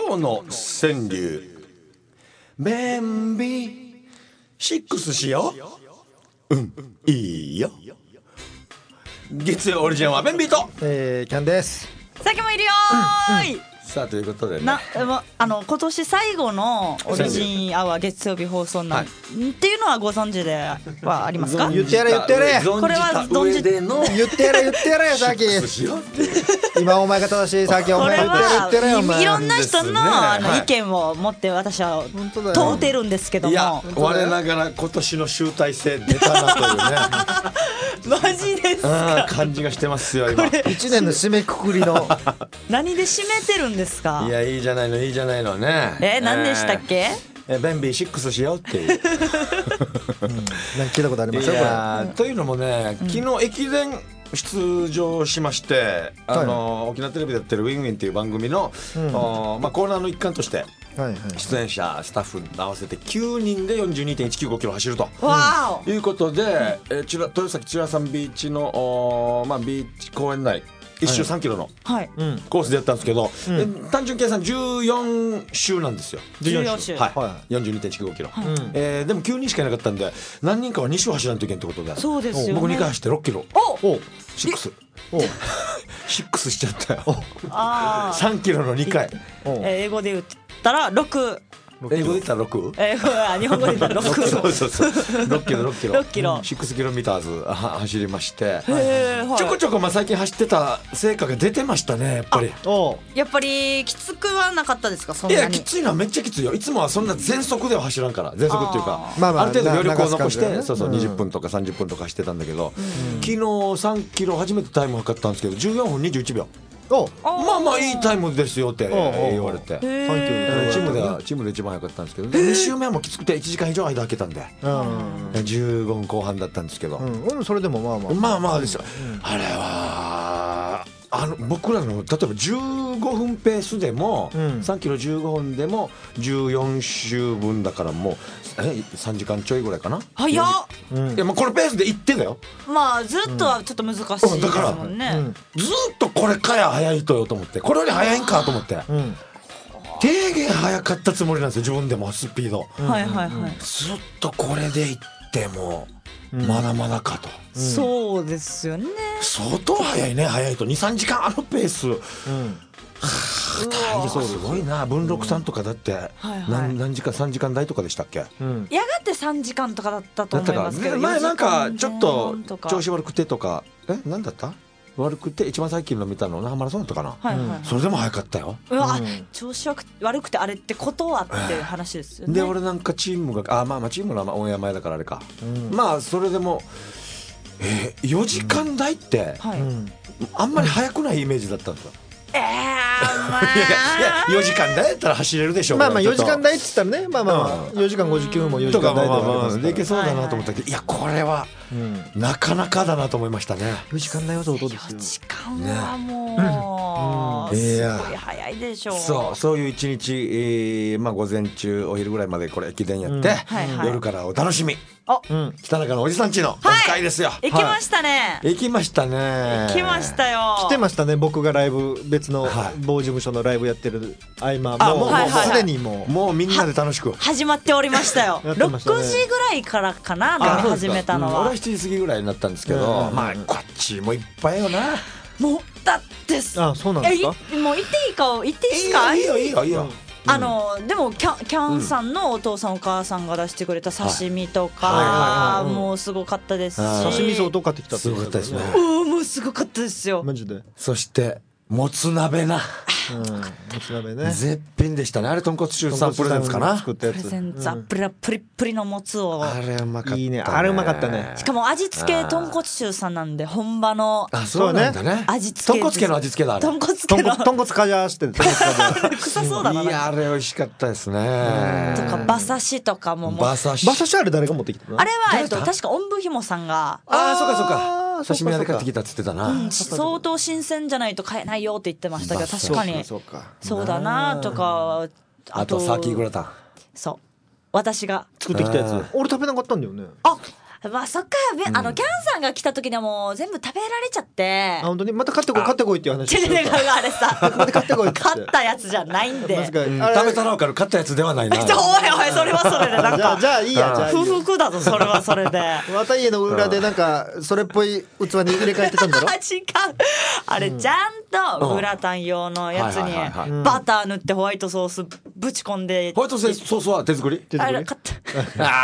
今日の川柳、便秘6しよう。いいよ。月曜オリジナルは便秘とキャンです。 さっきもいるよーい、 さあということでね、 今年最後のオリジンアワー月曜日放送なん、っていうのはご存知ではありますか？ 言ってやれ言ってやれ。 これは存じての言ってやれ言ってやれさっき。今お前が正しいさっきお前言ってやれよお前。 いろんな人の意見を持って私は問うてるんですけども、 いや我ながら今年の集大成出たなというねマジですか？ 感じがしてますよ今。 1年の締めくくりの何で締めてるんですか？ いやいいじゃないのいいじゃないのね。 何でしたっけ？ 便秘6しようっていう、 なんか聞いたことありますよこれ。 というのもね、昨日駅伝出場しまして、沖縄テレビでやってるウィンウィンっていう番組の、コーナーの一環として出演者スタッフ合わせて9人で 42.195 キロ走るということで、豊崎千良さんビーチの、ビーチ公園内1周3キロのコースでやったんですけど、単純計算14周なんですよ。 14周、 42.195 キロ、でも9人しかいなかったんで何人かは2周走らないといけないってことで、 そうですよね、 僕2回走って6キロ6しちゃったよ。3キロの2回、 英語で言ったら6、 英語で言ったら 6？ 日本語で言ったら6 そう6キロ 6キロ 6キロミターズ走りまして、ちょこちょこ最近走ってた成果が出てましたね。 やっぱりきつくはなかったですか？そんなに。 いやきついのはめっちゃきついよ。いつもはそんな全速では走らんから、全速っていうかある程度余力を残して、20分とか30分とか走ってたんだけど、昨日3キロ初めてタイム測ったんですけど14分21秒。まあいいタイムですよって言われて、チームで一番早かったんですけど、2周目はもうきつくて1時間以上間空けたんで15分後半だったんですけど、 それでもまあですよ。あれは僕らの例えば15分ペースでも3キロ15分でも14周分だからもう3時間ちょいぐらいかな。 早っ。 いやこれペースで行ってだよ。 ずっとはちょっと難しいですもんね。 ずっとこれかや早いとよと思って、これより早いんかと思って、低減早かったつもりなんですよ自分でもスピード。ずっとこれで行ってもまだまだかと。 そうですよね。相当早いね。早いと 2,3 時間ペース、体力すごいな。文禄さんとかだって何時間3時間台とかでしたっけ？やがて3時間とかだったと思いますけど、 前なんかちょっと調子悪くてとか何だった悪くて一番最近の見たの那覇マラソンだったかな。それでも早かったよ。 調子悪くてあれってことはっていう話ですよね。 で俺なんかチームがチームのオンエア前だからあれか、それでも4時間台ってあんまり速くないイメージだったんですよ。いや4時間台だったら走れるでしょう。 4時間台って言ったらね、4時間59分も4時間台でいけそうだなと思ったけど、いやこれはなかなかだなと思いましたね。 4時間台は相当ですよ。 4時間はもうすごい早いでしょう。 そういう一日、午前中お昼ぐらいまでこれ駅伝やって、夜からお楽しみ。北中のおじさんちのオフ会ですよ。 行きましたね。 行きましたよ。 来てましたね。僕がライブ別の某事務所のライブやってる合間もうすでにもうみんなで楽しく始まっておりましたよ。6時ぐらいからかな始めたのは。 俺は7時過ぎぐらいになったんですけど、こっちもいっぱいよな。 もうだってそうなんですか？ もう言っていいか言っていいですか？ いいよ。 でもキャンさんのお父さんお母さんが出してくれた刺身とかもうすごかったですし、 刺身相当買ってきたって。 すごかったですね。 もうすごかったですよマジで。 そしてもつ鍋な、 もつ鍋ね、 絶品でしたね。あれ豚骨中さんプレゼンツかな。 プレゼンツプリップリのもつを。 あれうまかったね。 いいね、あれうまかったね。 しかも味付け豚骨中さんなんで本場のそうなんだね。 味付け豚骨系の味付けだ。あれ豚骨かじゃして臭そうだな。 いやあれ美味しかったですね。 とか馬刺しとかも。 馬刺しあれ誰が持ってきたの？ あれは確かおんぶひもさんが。 そうか刺身屋で買ってきたっつってたな。 相当新鮮じゃないと買えないよって言ってましたけど、確かにそうだなとか。 あとサーキーグラタン。 そう私が作ってきたやつ。俺食べなかったんだよね。 まあそっか、キャンさんが来た時にはもう全部食べられちゃって。 本当にまた買ってこいっていう話。 あれさ、 買ってこいって。 買ったやつじゃないんで。 食べたら分かる買ったやつではないな。 おいそれはそれでなんか。 じゃあいいや。 不服だぞそれはそれで。 また家の裏でなんかそれっぽい器に入れ替えてたんだろ。 違う。あれちゃんとグラタン用のやつにバター塗ってホワイトソースぶち込んで。 ホワイトソースは手作り？ あれ買った。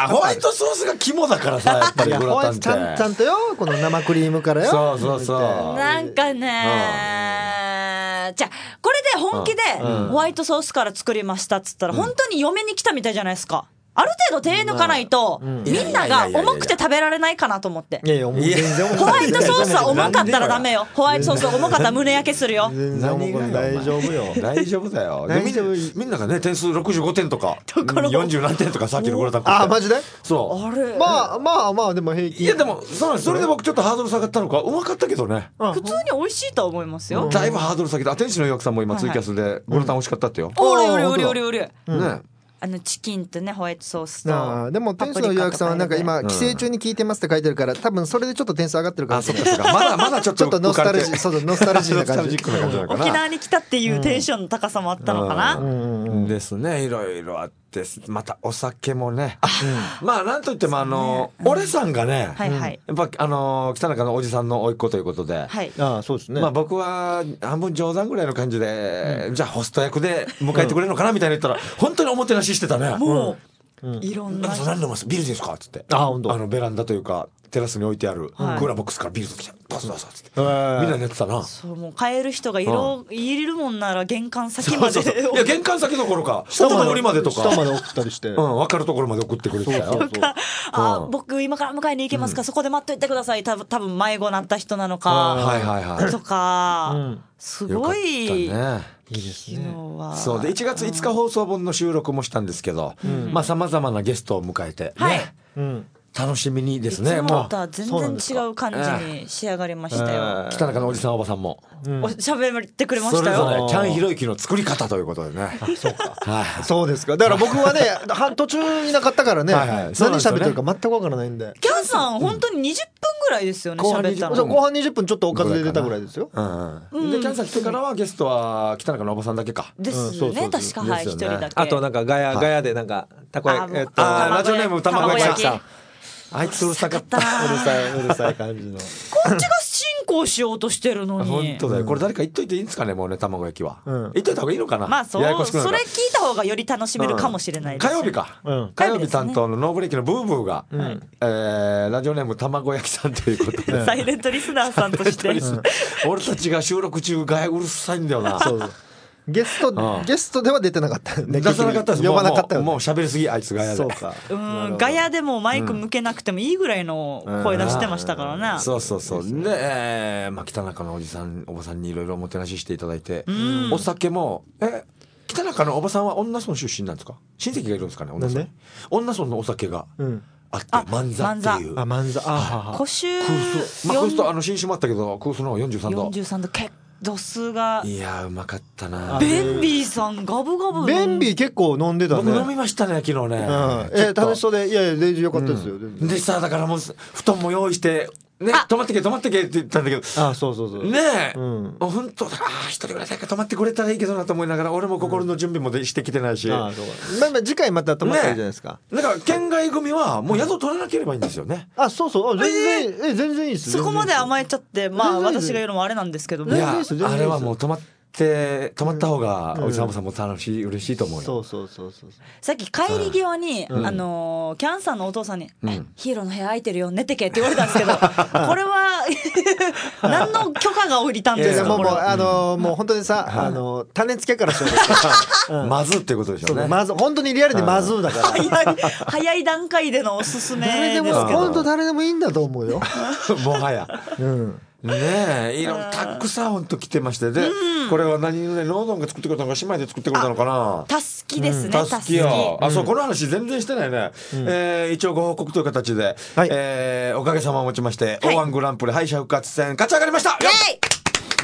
ホワイトソースが肝だからさ、やっぱりグラタンって。 ちゃんとよ、この生クリームからよ。 そうなんかね、じゃあこれで本気でホワイトソースから作りましたっつったら本当に嫁に来たみたいじゃないですか。ある程度手抜かないとみんなが重くて食べられないかなと思って。 いやいや、全然ホワイトソースは重かったらダメよ。ホワイトソース重かったら胸焼けするよ。 全然大丈夫よ。 大丈夫だよ。みんながね、点数65点とか40何点とかさっきのグラタン食って。 あ、マジで？ そう。 あれまあでも平均。 いやでもそれで僕ちょっとハードル下がったのかうまかったけどね。 普通に美味しいとは思いますよ。 だいぶハードル下げた。天使の予約さんも今ツイキャスでグラタン美味しかったってよ。 おり。 ね。 チキンとねホワイトソースと。 でも天使の予約さんはなんか今帰省中に聞いてますって書いてるから多分それでちょっと点数上がってるから。 そっかまだちょっとノスタルジーな感じ。 沖縄に来たっていうテンションの高さもあったのかな。 ですね。いろいろあってまたお酒もね。まあなんといっても俺さんがね、やっぱ北中のおじさんの甥っ子ということで、 そうですね。 まあ僕は半分冗談ぐらいの感じでじゃあホスト役で迎えてくれるのかなみたいな言ったら本当におもてなししてたね。 もういろんな。 何飲ますビールですかっつって。ベランダというかテラスに置いてあるクーラーボックスからビールと来てどうぞっつってみんな寝てたな。 そうもう買える人がいるもんなら玄関先まで。 いや玄関先どころか下までまでとか下まで送ったりして分かるところまで送ってくれてたよ。 僕今から迎えに行けますかそこで待っといてください。多分迷子なった人なのかとかすごい。 いいですね。 そうで1月5日放送分の収録もしたんですけど、まあさまざまなゲストを迎えてね。楽しみにですね。 もう全然違う感じに仕上がりましたよ。 北中のおじさんおばさんも喋ってくれましたよ。 それぞれキャンひろゆきの作り方ということでね。 そうですか。だから僕はね途中いなかったからね何喋ってるか全くわからないんで。 キャンさん本当に20分ぐらいですよね喋ったの。 後半20分ちょっとおかずで出たぐらいですよ。 でキャンさん来てからはゲストは北中のおばさんだけかですね。確か1人だけ。 あとなんかガヤでなんかたこ焼きラジオネーム卵焼きさん。あいつうるさかった。 うるさい感じの。 こっちが進行しようとしてるのに。 本当だよ。これ誰か言っといていいんですかねもうね卵焼きは。言っといた方がいいのかな。 まあそれ聞いた方がより楽しめるかもしれないです。 火曜日か。火曜日担当のノーブレーキのブーブーがラジオネーム卵焼きさんということで。 サイレントリスナーさんとして。 俺たちが収録中ガヤうるさいんだよな。 ゲストでは出てなかった出さなかったです。 呼ばなかったよ。 もう喋りすぎあいつガヤで。 そうか。 ガヤでもマイク向けなくてもいいぐらいの声出してましたからね。 そうで北中のおじさんおばさんにいろいろおもてなししていただいてお酒も北中のおばさんは女村出身なんですか。親戚がいるんですかね。女村のお酒があって万座っていう。 万座。 古酒。 空数と新酒もあったけど空数の43度。 43度結度数が。 いやうまかったな。 ベンビーさんガブガブ。 ベンビー結構飲んでたね。 僕飲みましたね昨日ね。 楽しそうでいや全然良かったですよ。 でさだからもう布団も用意してね泊まってけって言ったんだけど。 そうねえ本当一人ぐらいだけ泊まってくれたらいいけどなと思いながら俺も心の準備もしてきてないし。 次回また泊まったらいいじゃないですか。 だから県外組はもう宿取らなければいいんですよね。 そう全然いいです。 そこまで甘えちゃって私が言うのもあれなんですけどね。 いやあれはもう泊まった方がおじさんもさんも楽しい嬉しいと思うよ。 そうさっき帰り際にキャンさんのお父さんにヒーローの部屋空いてるよ寝てけって言われたんですけどこれは何の許可が下りたんですか。 もう本当にさ種付けからしよう。 まずっていうことでしょうね。 まず本当にリアルでまずだから早い段階でのおすすめですけど本当誰でもいいんだと思うよもはや。ねえいろんなたくさん本当来てましてでこれは何ねロードンが作ってくれたのか姉妹で作ってくれたのかな。 たすきですね。 たすきよ。そうこの話全然してないね。一応ご報告という形でおかげさまをもちまして O1 グランプリ敗者復活戦勝ち上がりました。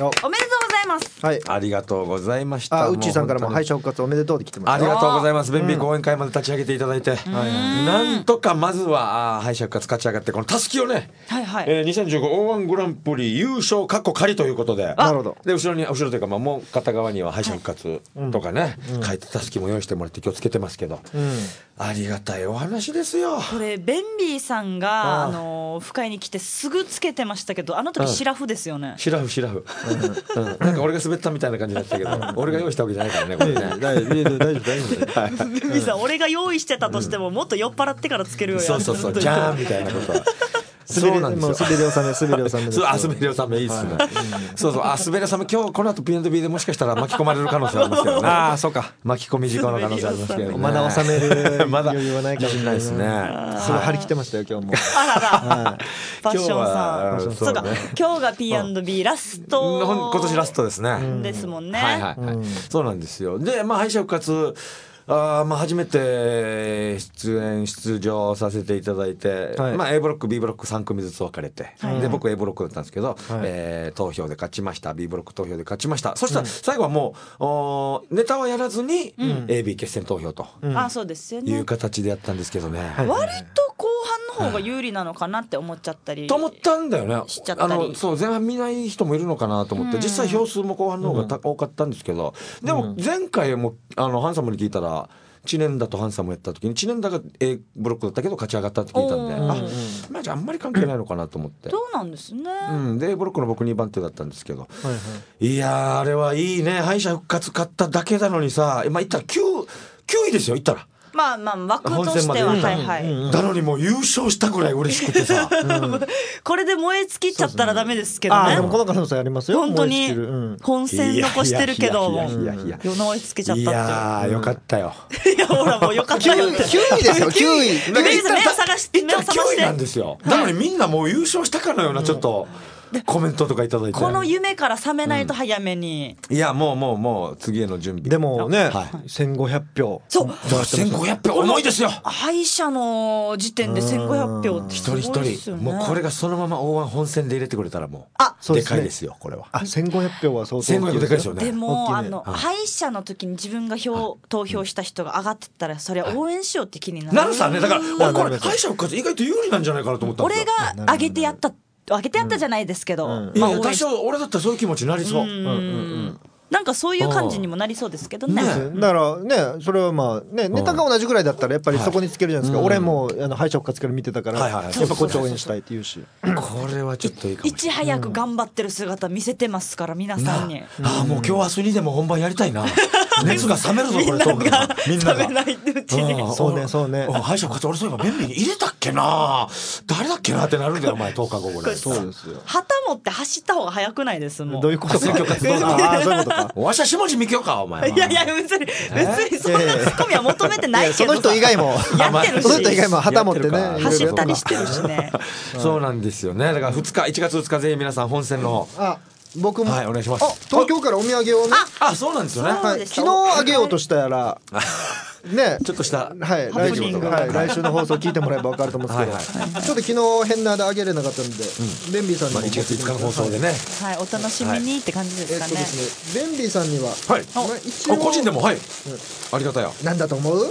おめでとうございます。 はい、 ありがとうございました。 うっちーさんからも敗者復活おめでとうって来てます。 ありがとうございます。便秘講演会まで立ち上げていただいて、なんとかまずは敗者復活勝ち上がって、このたすきをね、2015O1 グランプリ優勝かっこ仮ということで、 なるほど。 で後ろというか、もう片側には敗者復活とかね、書いてたすきも用意してもらって今日つけてますけど、ありがたいお話ですよ。 これベンビーさんが深いに来てすぐつけてましたけど、あの時シラフですよね。 シラフなんか俺が滑ったみたいな感じだったけど、俺が用意したわけじゃないからね、これね。 大丈夫ベンビーさん、俺が用意してたとしてももっと酔っ払ってからつけるよ。 そうじゃーんみたいなことは。 そうなんですよ。滑り納め滑り納めいいっすね。そう滑り納め今日この後 P&B でもしかしたら巻き込まれる可能性ありますけどね。 ああそうか。 巻き込み事故の可能性ありますけどね。 まだ納める余裕はないかもしれないですね。 それ張り切ってましたよ今日も。 あらら。ファッションさん。そうか。今日が P&B ラスト。 今年ラストですね。 ですもんね。 はい。そうなんですよ。で敗者復活。初めて出場させていただいて、A ブロック B ブロック3組ずつ分かれて、で僕 A ブロックだったんですけど、投票で勝ちました。 B ブロック投票で勝ちました。そしたら最後はもうネタはやらずに AB 決選投票とそうですよね、 いう形でやったんですけどね、 割と後半の方が有利なのかなって思っちゃったりと思ったんだよね。 しちゃったりそう前半見ない人もいるのかなと思って、実際票数も後半の方が多かったんですけど、でも前回もハンサムに聞いたら知念田とハンサムやった時に知念田が A ブロックだったけど勝ち上がったって聞いたんで、じゃああんまり関係ないのかなと思って。 そうなんですね。 で A ブロックの僕2番手だったんですけど、いやあれはいいね。敗者復活勝っただけなのにさ、言ったら 9位ですよ。言ったら枠としてはなのにもう優勝したぐらい嬉しくてさこれで燃え尽きちゃったらダメですけどね。 でもこの可能性ありますよ。 本当に本戦残してるけど燃え尽きちゃったって。いやよかったよ。 いやほらもうよかったよ。9 位ですよ。9位目を探して 9位なんですよ。なのにみんなもう優勝したかのようなちょっとコメントとかいただいて、 この夢から覚めないと早めに、 いやもう次への準備。 でもね、1500票。 そう 1500票重いですよ。 敗者の時点で1500票ってすごいですよね。 もうこれがそのままO1本戦で入れてくれたらもうでかいですよ。これは 1500票は相当 1500でかいですよね。 でも敗者の時に自分が投票した人が上がってったらそれは応援しようって気になるさね。だから俺これ敗者復活意外と有利なんじゃないかなと思ったんですよ。 俺が上げてやったじゃないですけど、 多少俺だったらそういう気持ちになりそう。 なんかそういう感じにもなりそうですけどね。 だからね、それはネタが同じぐらいだったらやっぱりそこにつけるじゃないですか。俺も敗者復活から見てたからやっぱこっち応援したいって言うし、 これはちょっといいかもしれない。 いち早く頑張ってる姿見せてますから皆さんに。 もう今日明日にでも本番やりたいな。熱が冷めるぞこれ。みんなが冷めないうちに。 そうね。 敗者復活俺そういえば便利に入れたっけな、誰だっけなってなるんだよお前10日後ぐらい。 そうですよ。 旗持って走った方が早くないです。もうどういうことか。選挙活動そういうことか。 わしは下地見ようかお前。 いや別にそんなツッコミは求めてないけど、 その人以外もやってるし、 その人以外も旗持ってね走ったりしてるしね。 そうなんですよね。だから1月2日ぜひ皆さん本戦の僕もお願いします。 東京からお土産をね、 そうなんですよね。 昨日あげようとしたらね、 ちょっとした来週の放送聞いてもらえば分かると思うんですけど、ちょっと昨日変なであげれなかったんで、ベンビーさんに 1月5日の放送でね、 お楽しみにって感じですかね。 ベンビーさんには個人でもありがたいよ。 なんだと思う？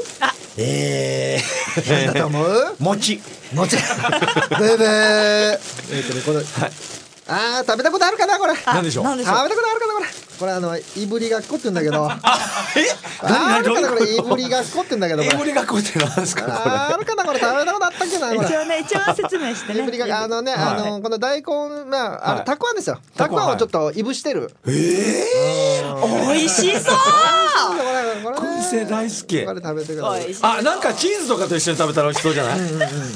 なんだと思う？ 餅ブーブー。これ食べたことあるかなこれ。 何でしょう。 食べたことあるかなこれ。これいぶりがっこって言うんだけど。あるかなこれ。いぶりがっこって言うんだけど。 いぶりがっこって何ですかこれ。 あるかなこれ。食べたことあったっけなこれ。 一応説明してね。 いぶりがこの大根あれたくあんですよ。たくあんをちょっといぶしてる。 美味しそう。 燻製大好き。 これ食べてください。 なんかチーズとかと一緒に食べたら美味しそうじゃない？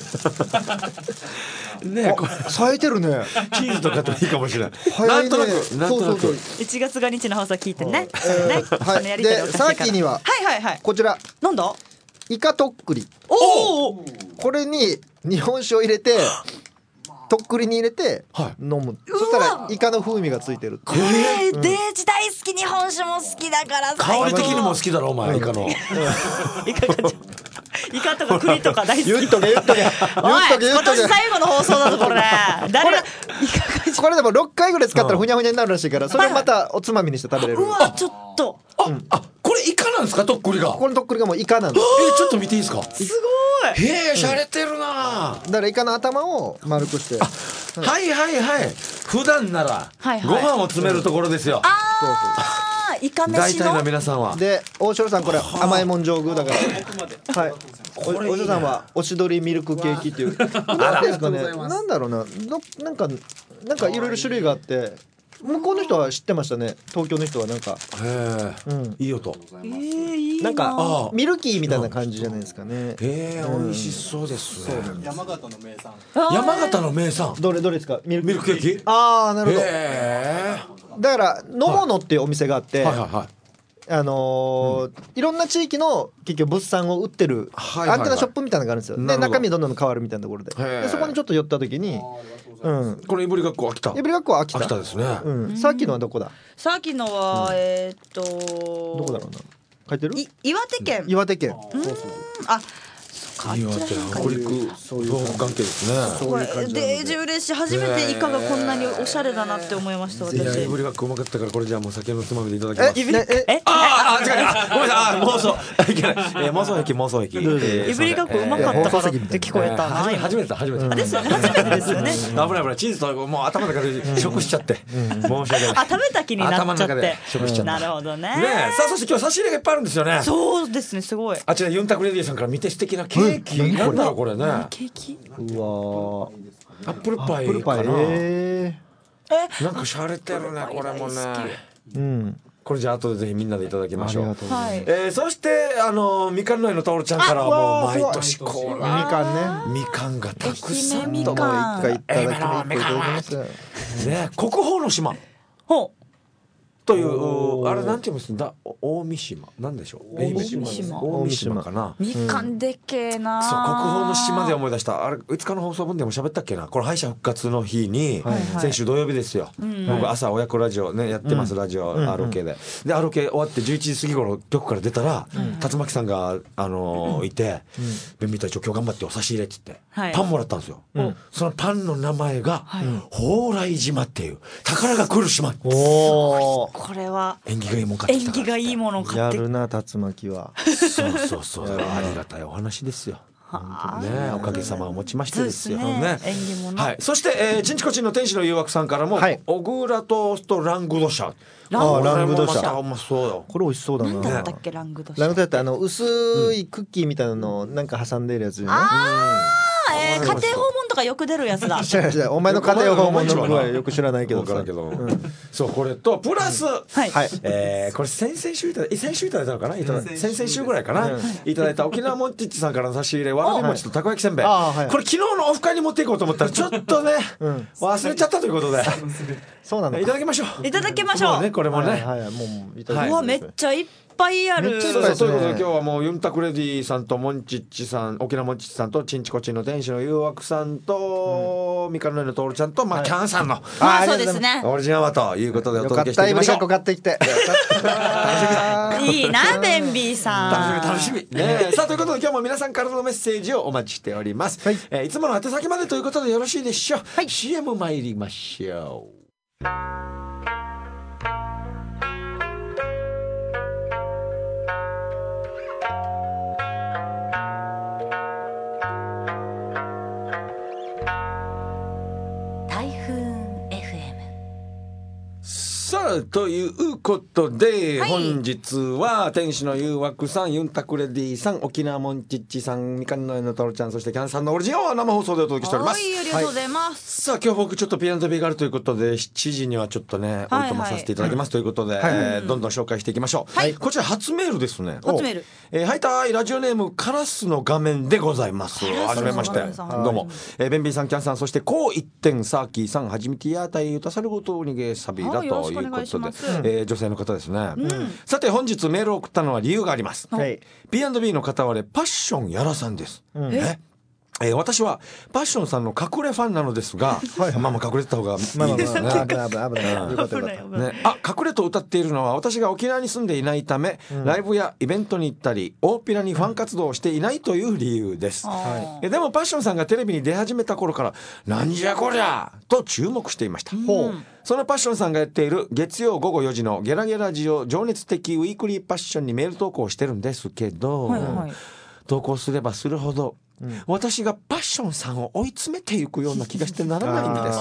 ねこれ咲いてるね。 チーズとかといいかもしれない。 なんとなく 1月が日の放送聞いてね。 でさっきにはこちらなんだ？ イカとっくり。これに日本酒を入れてとっくりに入れて飲む。そしたらイカの風味がついてる。 これデージ大好き。日本酒も好きだから香り的にも好きだろお前イカの。 イカとか栗とか大好き。 言っとけ。 おい今年最後の放送だぞこれ。誰がイカがこれでも6回ぐらい使ったらふにゃふにゃになるらしいから、それをまたおつまみにして食べれる。 うわちょっとこれイカなんですか、とっくりが。 これとっくりがもうイカなんです。 ちょっと見ていいですか。 すごい。 へえ、しゃれてるな。 だからイカの頭を丸くして、 はいはいはい。普段ならご飯を詰めるところですよ。 イカ飯の大体の皆さんは。 で大城さんこれ甘いもん上宮だから、はい、大城さんはおしどりミルクケーキっていうなんですかね、なんだろうな、なんかいろいろ種類があって、向こうの人は知ってましたね。東京の人はなんか、 へえ、いい音。 いいなんかミルキーみたいな感じじゃないですかね。 へえ、美味しそうですね。 山形の名産。 山形の名産。 どれですか。ミルクケーキ。 ああ、なるほど。 へえ。 だから野物っていうお店があって、 はいはいはい。 いろんな地域の結局物産を売ってるアンテナショップみたいなのがあるんですよ。で中身どんどん変わるみたいなところで、そこにちょっと寄った時に、 これいぶりがっこ秋田。 いぶりがっこは秋田ですね。 さっきのはどこだ。 さっきのはどこだろうな。書いてる？ 岩手県。 岩手県。 あ、 岩手、北陸、東北関係ですね。 これデージ嬉しい。初めてイカがこんなにおしゃれだなって思いました。私。 いぶりがっこうまかったから、これじゃあもう酒のつまみでいただきます。 違う。 ごめんなさい。妄想。いけない。妄想癖。 いぶりがっこうまかったからって聞こえたな。 初めてですよね。初めてですよね。 危ないチーズともう頭の中で食しちゃって。申し訳ない。 食べた気になっちゃって。 頭の中で食しちゃった。 なるほどね。 さあ、そして今日差し入れがいっぱいあるんですよね。 そうですね、すごい。 あちらユンタクレディさんから見て素敵なケーキ。なんだろうこれね。 ケーキ。 うわ、 アップルパイかな。なんか洒落てるね、これもね。これじゃあ後でぜひみんなでいただきましょう。そしてみかんの絵のタオルちゃんからはもう毎年コーナーみかんね。 みかんがたくさんみもう一回いただきますね。国宝の島というあれなんて言うんですんだ、大三島なんでしょう。大三島かな。 みかんでっけえな。 そう、国宝の島で思い出した。あれいつかの放送分でも喋ったっけな。これ敗者復活の日に先週土曜日ですよ。僕朝親子ラジオねやってます。ラジオ ROK で ROK 終わって11時過ぎ頃局から出たら竜巻さんがいて、ベンビー隊長今日頑張ってお差し入れっつってパンもらったんですよ。そのパンの名前が蓬莱島っていう宝が来る島。 これは縁起がいいもん買ってきた。 縁起がいいものを買って。 やるな竜巻は。 そうありがたいお話ですよ。ね、おかげさまをもちましてですよね。 縁起物。 はい。そしてちんちこちんの天使の誘惑さんからもオグラトーストラングドシャ。 ラングドシャ。 うまそうよ。 これ美味しそうだな。 何だったっけラングドシャ。 ラングドシャって薄いクッキーみたいなのをなんか挟んでるやつね。 家庭訪問とかよく出るやつだ。 お前の家庭訪問の具合よく知らないけど。 そう、これとプラスこれ先々週いただいたのかな。先々週ぐらいかな。いただいた沖縄モンチッチさんからの差し入れわらび餅とたこ焼きせんべい。これ昨日のオフ会に持っていこうと思ったらちょっとね忘れちゃったということで。 そうなの。 いただきましょう。 いただきましょう。 これもね。 うわめっちゃいっぱいある。 そういうことで今日はもうユンタクレディさんとモンチッチさん、沖縄モンチッチさんとチンチコチンの天使の誘惑さんとみかんの絵のトールちゃんとキャンさんのそうですね。 オリジナルはということでお届けしていきましょう。 よかった。いぶりがっこ買ってきて。 いいなベンビーさん。 楽しみ。さあということで今日も皆さんからのメッセージをお待ちしております。いつもの宛先までということでよろしいでしょう。CM 参りましょう。さあということで、本日は天使の誘惑さん、ユンタクレディさん、沖縄モンチッチさん、みかんの絵のトロちゃん、そしてキャンさんのオリジナルを生放送でお届けしております。 ありがとうございます。 さあ今日僕ちょっと P&B があるということで7時にはちょっとねおいとまさせていただきますということで、どんどん紹介していきましょう。こちら初メールですね。 初メール。 はいたいラジオネームカラスの画面でございます。はじめまして。どうも。ベンビーさん、キャンさん、そしてこう一点サーキーさん、はじめてやたいゆたさるごとにげさびだということで、女性の方ですね。さて本日メールを送ったのは理由があります。P&B の片割れパッションやらさんです。 私はパッションさんの隠れファンなのですが、まあまあ隠れてた方がいいですね。 危ないね。あ、隠れと歌っているのは私が沖縄に住んでいないため、ライブやイベントに行ったり大っぴらにファン活動をしていないという理由です。でもパッションさんがテレビに出始めた頃からなんじゃこりゃと注目していました。そのパッションさんがやっている月曜午後4時のゲラゲラジオ情熱的ウィークリーパッションにメール投稿をしてるんですけど、投稿すればするほど私がパッションさんを追い詰めていくような気がしてならないんです。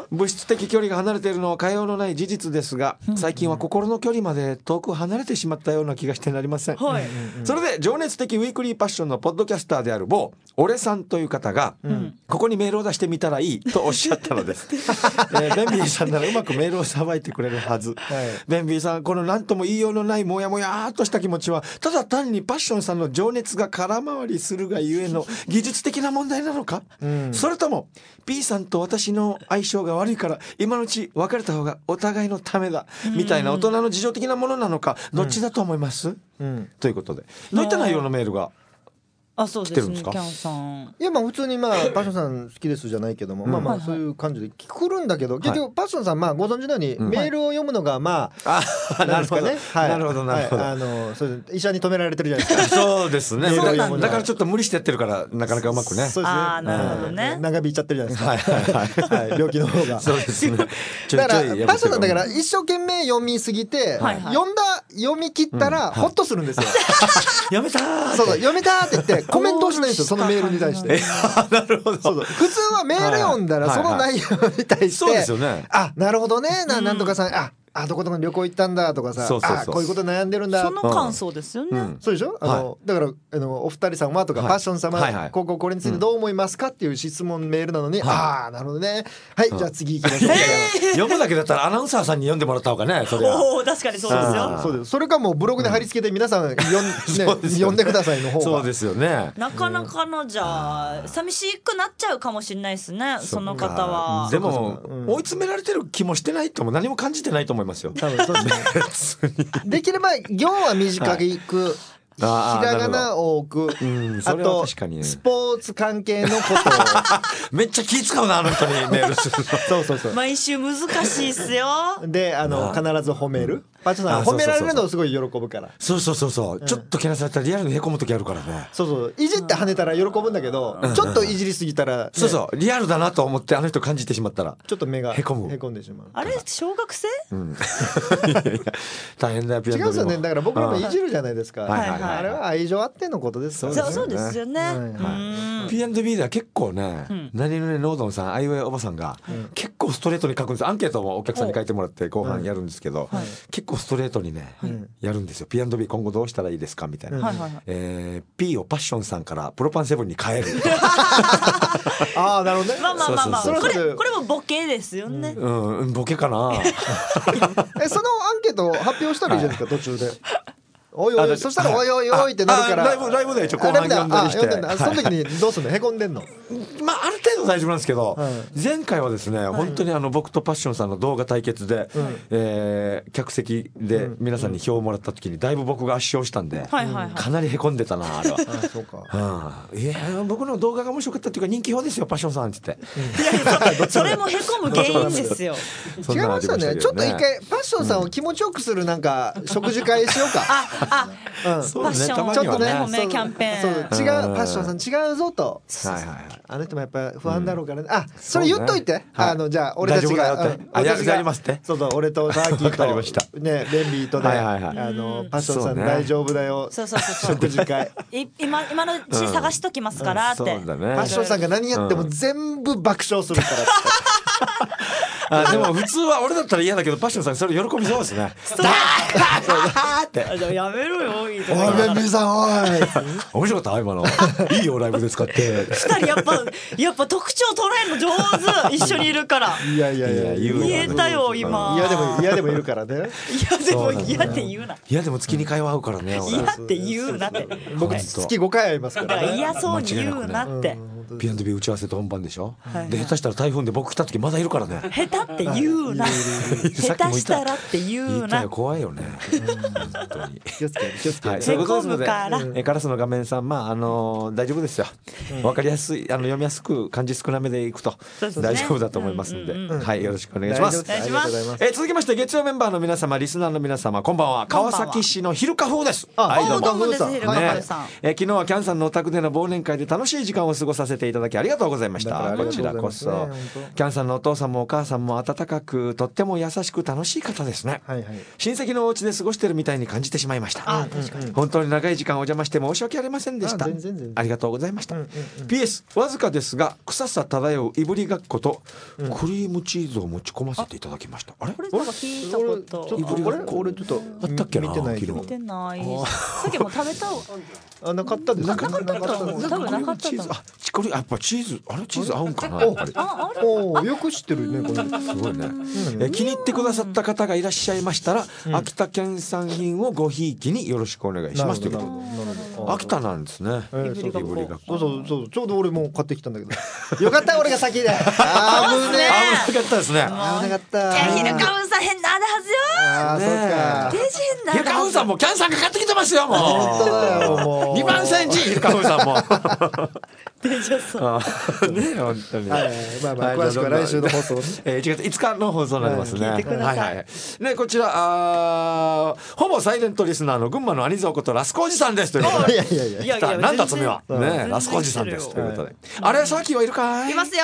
物質的距離が離れているのは変えようのない事実ですが、最近は心の距離まで遠く離れてしまったような気がしてなりません。それで情熱的ウィークリーパッションのポッドキャスターである某俺さんという方が、ここにメールを出してみたらいいとおっしゃったのです。ベンビーさんならうまくメールをさばいてくれるはず。ベンビーさん、この何とも言いようのないモヤモヤっとした気持ちはただ単にパッションさんの情熱が空回りするがゆえの技術的な問題なのか、それとも P さんと私の相性が悪いから今のうち別れた方がお互いのためだみたいな大人の事情的なものなのか、どっちだと思います、ということで、どういった内容のメールがそうですね、キャンさん。 いや、まあ普通にパッションさん好きですじゃないけども、まあそういう感じで来るんだけど、結局パッションさんご存知のようにメールを読むのがなんですかね。 なるほどなるほど。 そう医者に止められてるじゃないですか。 そうですね。だからちょっと無理してやってるからなかなかうまくね。 そうですね。 なるほどね。 長引いちゃってるじゃないですか。病気の方が。 そうですね。 だからパッションさんだから一生懸命読みすぎて読み切ったらホッとするんですよ。 読めたー。 そう読めたーって言ってコメントをしないんですよ、そのメールに対して。 なるほど。 普通はメール読んだらその内容に対して、 そうですよね。 あ、なるほどね、なんとかさん、どこどこに旅行行ったんだとかさ、こういうこと悩んでるんだ、 その感想ですよね。 そうでしょ。だからお二人さんはとかパッション様、これについてどう思いますかっていう質問メールなのに、なるほどね、はい、じゃあ次行きましょう。 読むだけだったらアナウンサーさんに読んでもらった方がね、それは。 確かにそうですよ。 そうです。それかもうブログで貼り付けて皆さん読んでくださいの方が。 そうですよね。 なかなかのじゃあ寂しくなっちゃうかもしれないですね、その方は。 でも追い詰められてる気もしてないとも何も感じてないと思いますよ。 多分そうできれば行は短く、ひらがな多く、あとスポーツ関係のことをめっちゃ気使うな、あの人にメールするの。 そう毎週難しいっすよ。 で必ず褒める。パッチョさん褒められるのをすごい喜ぶから。 そうちょっとけなされたらリアルにへこむ時あるからね。 いじって跳ねたら喜ぶんだけど、ちょっといじりすぎたらリアルだなと思ってあの人感じてしまったらちょっと目がへこんでしまう。 あれ小学生？ 大変だよ。 違うんですよね。だから僕らもいじるじゃないですか。あれは愛情あってのことですからね。 そうですよね。 P&B では結構ね、何々ノードンさん、アイウェイおばさんが結構ストレートに書くんです。アンケートもお客さんに書いてもらって後半やるんですけど、結構ストレートにねやるんですよ。 P&B 今後どうしたらいいですかみたいな。P をパッションさんからプロパンセブンに変える。 なるほどね。 まあこれもボケですよね。 ボケかな。 そのアンケートを発表したらいいじゃないですか、途中で。おいおい、そしたらおいおいおいってなるから、 ライブで一応後半読んだりして、 その時にどうするの？へこんでんの？ ある程度大丈夫なんですけど、前回はですね、本当に僕とパッションさんの動画対決で客席で皆さんに票をもらった時にだいぶ僕が圧勝したんで、かなりへこんでたな、あれは。 そうか。 いや僕の動画が面白かったっていうか人気票ですよ、パッションさんって言って。 それもへこむ原因ですよ。 違いましたね。ちょっと一回パッションさんを気持ちよくするなんか食事会しようか。 パッションちょっとね、褒めキャンペーン。 違う、パッションさん違うぞと。あの人もやっぱ不安だろうからね。それ言っといて。じゃあ俺たちがやりますって。 俺とザーキーとね、ベンビーとでパッションさん大丈夫だよ。食事会。 今のうち探しときますからって。パッションさんが何やっても全部爆笑するからって。 でも普通は俺だったら嫌だけどパッションさんそれ喜びそうですね。 やめろよ。 おいベンビーさん、おい面白かった今の。いいよライブで使って。 2人やっぱ特徴捉えるの上手。一緒にいるから。 いや言えたよ今。 嫌でもいるからね。 嫌って言うな。 嫌でも月2回は会うからね。 嫌って言うなって。 僕月5回会いますからね。 嫌そうに言うなって。 P&B 打ち合わせと本番でしょ、で下手したら台風で僕来た時まだいるからね。 下手って言うな。下手したらって言うな。 怖いよね。本当に気をつけて気をつけて、 はい、そういうことですので、カラスの画面さん、大丈夫ですよ。わかりやすい、読みやすく漢字少なめでいくと大丈夫だと思いますので、はい、よろしくお願いします。続きまして月曜メンバーの皆様、リスナーの皆様、こんばんは。川崎市の昼花風です。 はい、どうもです。 昨日はキャンさんのお宅での忘年会で楽しい時間を過ごさせていただきありがとうございました。こちらこそキャンさんのお父さんもお母さんも温かく、とっても優しく楽しい方ですね。親戚のお家で過ごしてるみたいに感じてしまいました。本当に長い時間お邪魔して申し訳ありませんでした。ありがとうございました。PS わずかですが臭さ漂ういぶりがっことクリームチーズを持ち込ませていただきました。あれ、 これなんか聞いたこと。 俺ちょっとあったっけな。 見てない。さっきも食べた。 なかったです。 なかったと思う。多分なかったと思う。 これやっぱチーズ、チーズ合うんかな。 よく知ってるねこれ。 すごいね。気に入ってくださった方がいらっしゃいましたら、秋田県産品をごひいきによろしくお願いしますということで。秋田なんですね。 そうちょうど俺も買ってきたんだけど。よかった俺が先で。危なかったですね。 危なかった。 昼花風さん変なあるはずよ。 そうか。 昼花風さんもキャンさんかかってきてますよ。もう本当だよもう。 2番煎じ昼花風さんも。 デジャスね、本当に。 詳しくは来週の放送。 1月5日の放送になりますね。ね、こちらほぼサイレントリスナーの群馬の兄蔵ことラスコおじさんですということで。 いやなんだ罪はね、ラスコおじさんですということで。あれ、さっきはいるかい。 いますよ。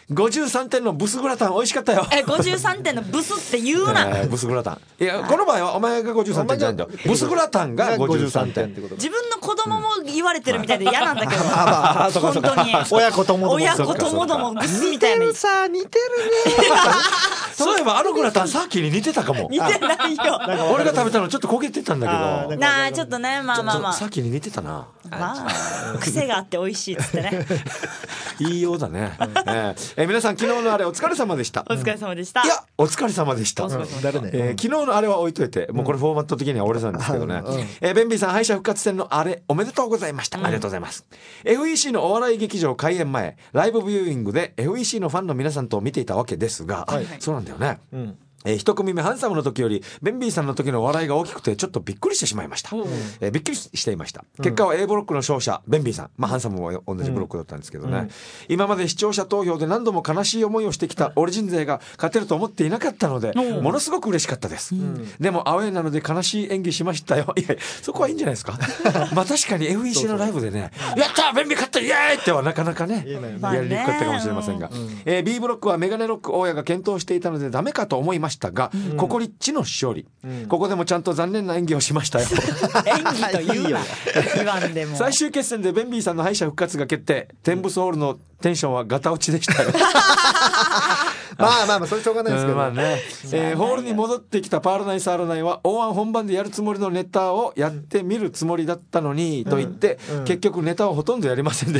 53点のブスグラタン美味しかったよ。 53点のブスって言うな。 ブスグラタン。いや、この場合はお前が53点じゃないんだよ。ブスグラタンが53点。 自分の子供も言われてるみたいで嫌なんだけど。本当に。 親子ともどもブスみたいな。 似てるね。 そういえばグラタンさっきに似てたかも。 似てないよ。 俺が食べたのちょっと焦げてたんだけど。 なあ、ちょっとね、まあ。 さっきに似てたな。 癖があって美味しいっつってね。 いいようだね。皆さん昨日のあれお疲れ様でした。 お疲れ様でした。 いや、お疲れ様でした。 誰ね。 昨日のあれは置いといて、もうこれフォーマット的には俺さんですけどね。ベンビーさん敗者復活戦のあれおめでとうございました。ありがとうございます。FEC のお笑い劇場開演前、ライブビューイングで FEC のファンの皆さんと見ていたわけですが、そうなんだよね。一組目ハンサムの時よりベンビーさんの時の笑いが大きくてちょっとびっくりしてしまいました。びっくりしていました。結果は A ブロックの勝者ベンビーさん、ハンサムも同じブロックだったんですけどね、今まで視聴者投票で何度も悲しい思いをしてきたオリジン勢が勝てると思っていなかったので、ものすごく嬉しかったです。でもアウェーなので悲しい演技しましたよ。いや、そこはいいんじゃないですか。確かに FEC のライブでね、やったベンビー勝ったイエーイってはなかなかねやりにくかったかもしれませんが、B ブロックはメガネロック大家が検討していたのでダメかと思いましたが、ココリッチの勝利、ここでもちゃんと残念な演技をしましたよ。 演技と言うな。言わんでも。 最終決戦でベンビーさんの敗者復活が決定。テンブスホールのテンションはガタ落ちでしたよ。 まあそれしょうがないですけど、 ホールに戻ってきたパールナイサールナイは大安本番でやるつもりのネタをやってみるつもりだったのにと言って、結局ネタをほとんどやりませんでした。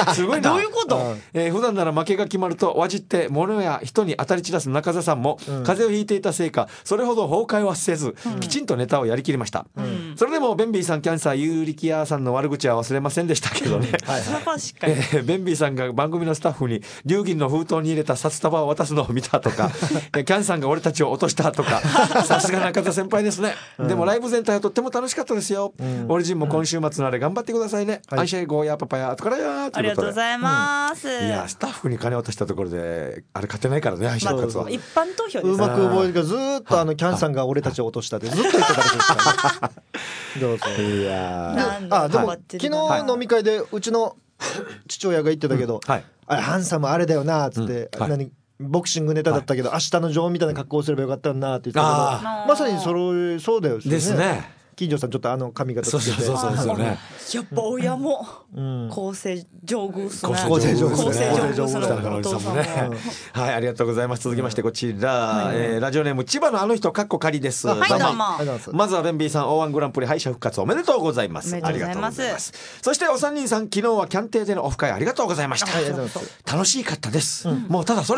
すごいな。 どういうこと？ 普段なら負けが決まるとわじって物や人に当たり散らす中澤さんも、風邪をひいていたせいかそれほど崩壊はせず、きちんとネタをやりきりました。それでもベンビーさんキャンサーユーリキヤーさんの悪口は忘れませんでしたけどね。ベンビーさんが番組のスタッフに流銀の封筒に入れた札束を渡すのを見たとか、キャンさんが俺たちを落としたとか、さすが中田先輩ですね。でもライブ全体はとっても楽しかったですよ。オリジンも今週末のあれ頑張ってくださいね。アイシェイゴーヤーパパヤーとからやーということで。 ありがとうございます。 いや、スタッフに金を渡したところであれ勝てないからね、敗者復活は。 一般投票です。 うまく覚えるがずっとキャンさんが俺たちを落としたってずっと言ってたらしいですからね。どうぞ。いやでも昨日飲み会でうちの父親が言ってたけど、あれハンサムあれだよなっつって、ボクシングネタだったけど、明日の女王みたいな格好をすればよかったなって言ってたけど、まさにそうだよね。金城さんちょっと髪型つけて、 そうですよね。 やっぱ親も構成上手っすね。 構成上手のお父さんもね。はい、ありがとうございます。続きましてこちら、ラジオネーム千葉のあの人かっこ仮です。 はい、どうも。 まずはベンビーさん O1 グランプリ敗者復活おめでとうございます。ありがとうございます。そしてお三人さん、昨日はキャンテーでのオフ会ありがとうございました。楽しかったです。もうただそれだけ。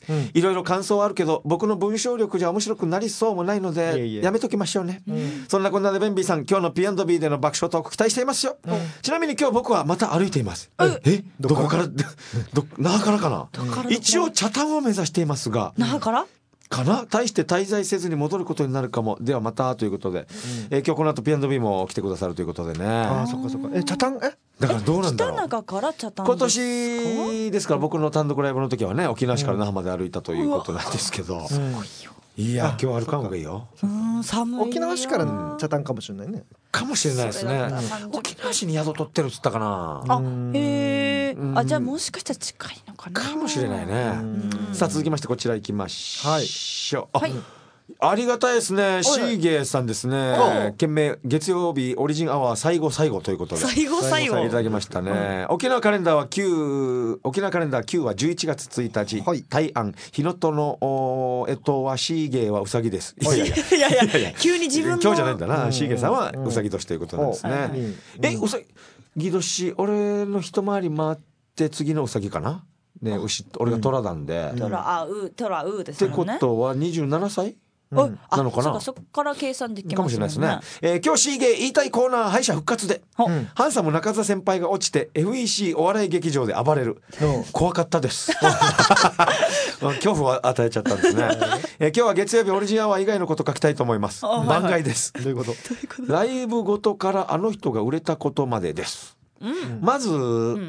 いろいろ感想はあるけど僕の文章力じゃ面白くなりそうもないのでやめときましょうね。そんなこんなでベンビーさん今日の P&B での爆笑トーク期待していますよ。ちなみに今日僕はまた歩いています。どこから那覇からかな。一応北谷を目指していますが那覇からかな。大して滞在せずに戻ることになるかも。ではまたということで、今日この後 P&B も来てくださるということでね。 ああそっかそっか。北谷だからどうなんだろう。 北中から北谷今年ですから僕の単独ライブの時はね沖縄市から那覇まで歩いたということなんですけど、いや今日歩かん方がいいよ。 寒いよ。 沖縄市から北谷かもしれないね。 かもしれないですね。沖縄市に宿取ってるっつったかな。 へえ。じゃあもしかしたら近いのかな。 かもしれないね。さあ続きましてこちら行きましょう。 はい。 ありがたいですね。シーゲーさんですね。件名月曜日オリジンアワー最後ということで最後いただきましたね。沖縄カレンダーは9は11月1日、大安日のとのはシーゲーはウサギです。いや急に自分の今日じゃないんだな。シーゲーさんはウサギ年ということなんですね。ウサギ年俺の一回り回って次のウサギかなね。俺がトラなんでトラですよね。 ってことは27歳なのかな。 そこから計算できますね。 かもしれないですね。今日シーゲー言いたいコーナー敗者復活で、ハンサム中澤先輩が落ちて FEC お笑い劇場で暴れる。怖かったです。恐怖を与えちゃったんですね。今日は月曜日オリジンアワー以外のこと書きたいと思います。番外です。 どういうこと？ ライブごとからあの人が売れたことまでです。まず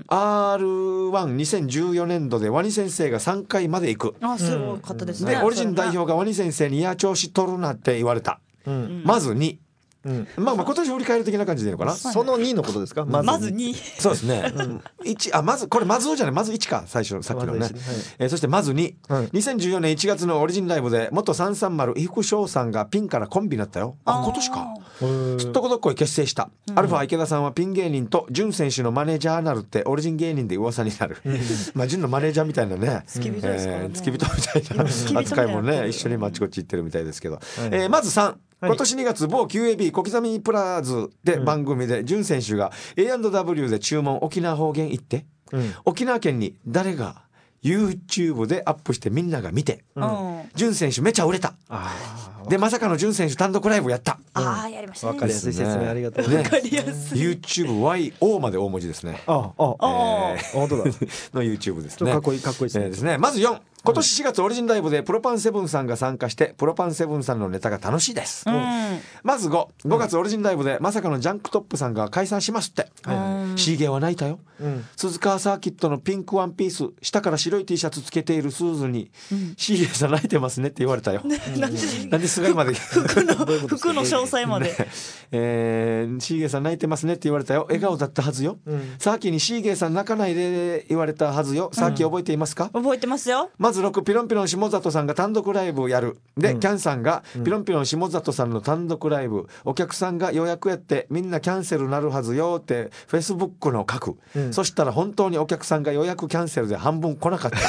R12014 年度でワニ先生が3回まで行く。 すごかったですね。 でオリジン代表がワニ先生にいや調子取るなって言われた。まず2。まあ今年振り返る的な感じでいいのかな。 その2のことですか。 まず2。 そうですね。まずこれまずじゃないまず1か最初さっきのね。そしてまず2。2014年1月のオリジンライブで元330伊福翔さんがピンからコンビになったよ。今年か。すっとこどっこい結成した。アルファ池田さんはピン芸人と潤選手のマネージャーなるってオリジン芸人で噂になる。まあ潤のマネージャーみたいなね。付き人みたいな扱いもね一緒にあっちこっち行ってるみたいですけど。まず3。今年2月某 QAB 小刻みプラズで番組で潤選手が A&W で注文沖縄方言行って、沖縄県に誰が YouTube でアップしてみんなが見て、潤選手めちゃ売れた。でまさかの潤選手単独ライブやった。 やりましたね。 わかりやすい説明ありがとうございます。 わかりやすい。 YouTubeYO まで大文字ですね。 本当だ。 の YouTube ですね。 かっこいいですね。 まず4。今年4月オリジンライブでプロパンセブンさんが参加してプロパンセブンさんのネタが楽しいです。まず5月オリジンライブでまさかのジャンクトップさんが解散しますって。シーゲーは泣いたよ。鈴川サーキットのピンクワンピース下から白い T シャツつけているスーズにシーゲーさん泣いてますねって言われたよ。なんですがまで服の詳細まで、 シーゲーさん泣いてますねって言われたよ。笑顔だったはずよ。サーキーにシーゲーさん泣かないで言われたはずよ。サーキー覚えていますか？ 覚えてますよ。 まず6ピロンピロン下里さんが単独ライブをやる。で、キャンさんがピロンピロン下里さんの単独ライブ、お客さんが予約やってみんなキャンセルなるはずよってフェイスブックの書く。そしたら本当にお客さんが予約キャンセルで半分来なかったです。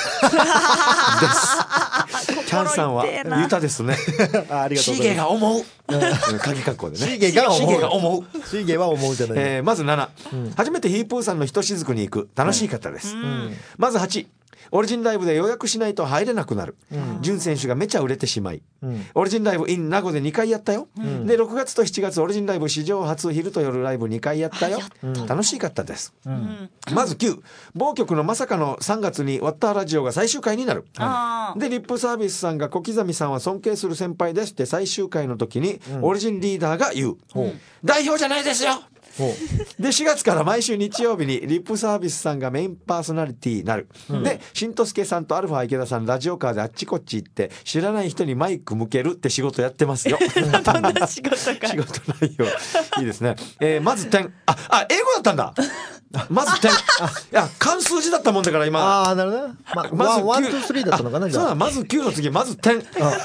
キャンさんはユタですね。シーゲーが思う。鍵括弧でね。 シーゲーが思う。 シーゲーは思うじゃない。 まず7、初めてヒープーさんのひとしずくに行く。楽しい方です。まず8、オリジンライブで予約しないと入れなくなる。潤選手がめちゃ売れてしまい、オリジンライブ in 名護で2回やったよ。で6月と7月オリジンライブ史上初昼と夜ライブ2回やったよ。楽しかったです。まず9、某局のまさかの3月にワッターラジオが最終回になる。でリップサービスさんが小刻みさんは尊敬する先輩ですって最終回の時にオリジンリーダーが言う。代表じゃないですよ。で4月から毎週日曜日にリップサービスさんがメインパーソナリティになる。でしんとすけさんとアルファ池田さんラジオカーであっちこっち行って知らない人にマイク向けるって仕事やってますよ。 仕事内容いいですね。まず点。英語だったんだ。まず点。いや漢数字だったもんだから今。 なるほどね。まず1、2、3だったのかな。 そうだ、まず9の次まず点。